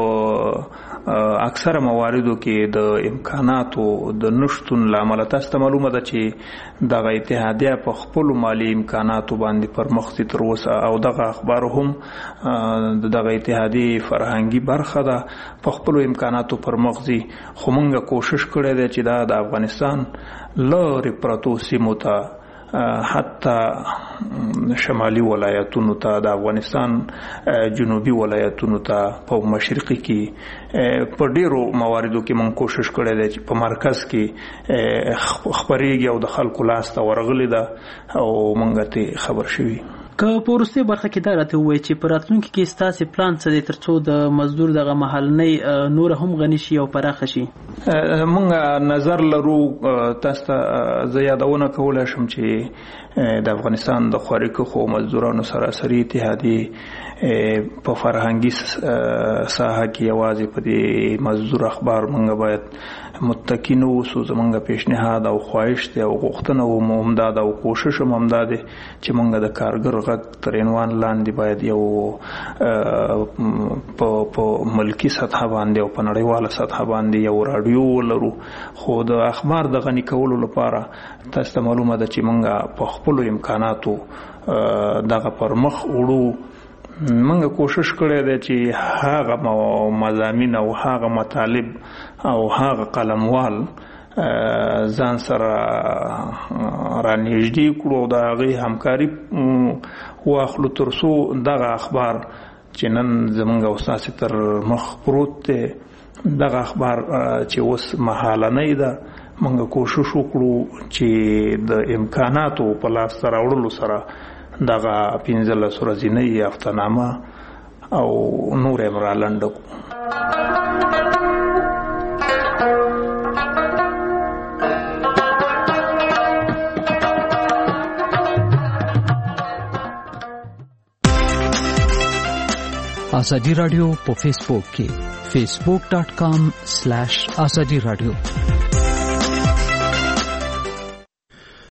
اکثره مواردو کې د امکاناتو د نشتون له امله تاسو ته معلومه ده چې دغه اتحادیه په خپلو مالي امکاناتو باندې پرمخ ځي تر اوسه، او دغه اخبار هم دغه اتحادیې فرهنګي برخه ده، په خپلو امکاناتو پرمخ ځي. خو مونږ کوشش کړی دی چې دا د افغانستان لرې پرتو سیمو ته، حتی شمالي ولایتونو ته، د افغانستان جنوبي ولایتونو ته، په مشرقي کې په ډیرو مواردو کې مونږ کوشش کړی دی چې په مرکز کې خبرېږي او د خلکو لاس ته ورغلې ده او مونږ ته خبر شوي. که په وروستۍ برخه کې دا راته ووایي چې په راتلونکي کې ستاسې پلان څه دی تر څو د مزدور دغه مهالنۍ نور هم غني شي او پراخه شي؟ مونږ نظر لرو، تاسو ته زه یادونه کولی شم چې د افغانستان د خواري کښو مزدورانو سراسري اتحادیې په فرهنګي ساحه کې یوازې په دې مزدور اخبار مونږ باید متکی نه اوسو. زمونږ پیشنهاد او خواهش دی او غوښتنه مو هم دا ده او کوشش هم دا دی چې مونږ د کارګر غږ تر عنوان لاندې باید یو په ملکي سطحه باندې او په نړیواله سطحه باندې یو راډیو ولرو. خو د اخبار د غني کولو لپاره تاسو ته معلومه ده چې مونږ په خپلو امکاناتو دغه پر مخ وړو. مونږ کوشش کړی دی چې هغه مضامین او هغه مطالب او هغه قلموال ځان سره رانږدې کړو او د هغې همکاري واخلو تر څو دغه اخبار چې نن زمونږ او ستاسې تر مخ پروت دی، دغه اخبار چې اوس مهالنۍ ده، مونږ کوشش وکړو چې د امکاناتو په لاسته راوړلو سره دغه 15 ورځنۍ هفتهنامه او نور یې رالنډه کړو. ازادي رادیو په فیسبوک کې facebook.com/azadi radio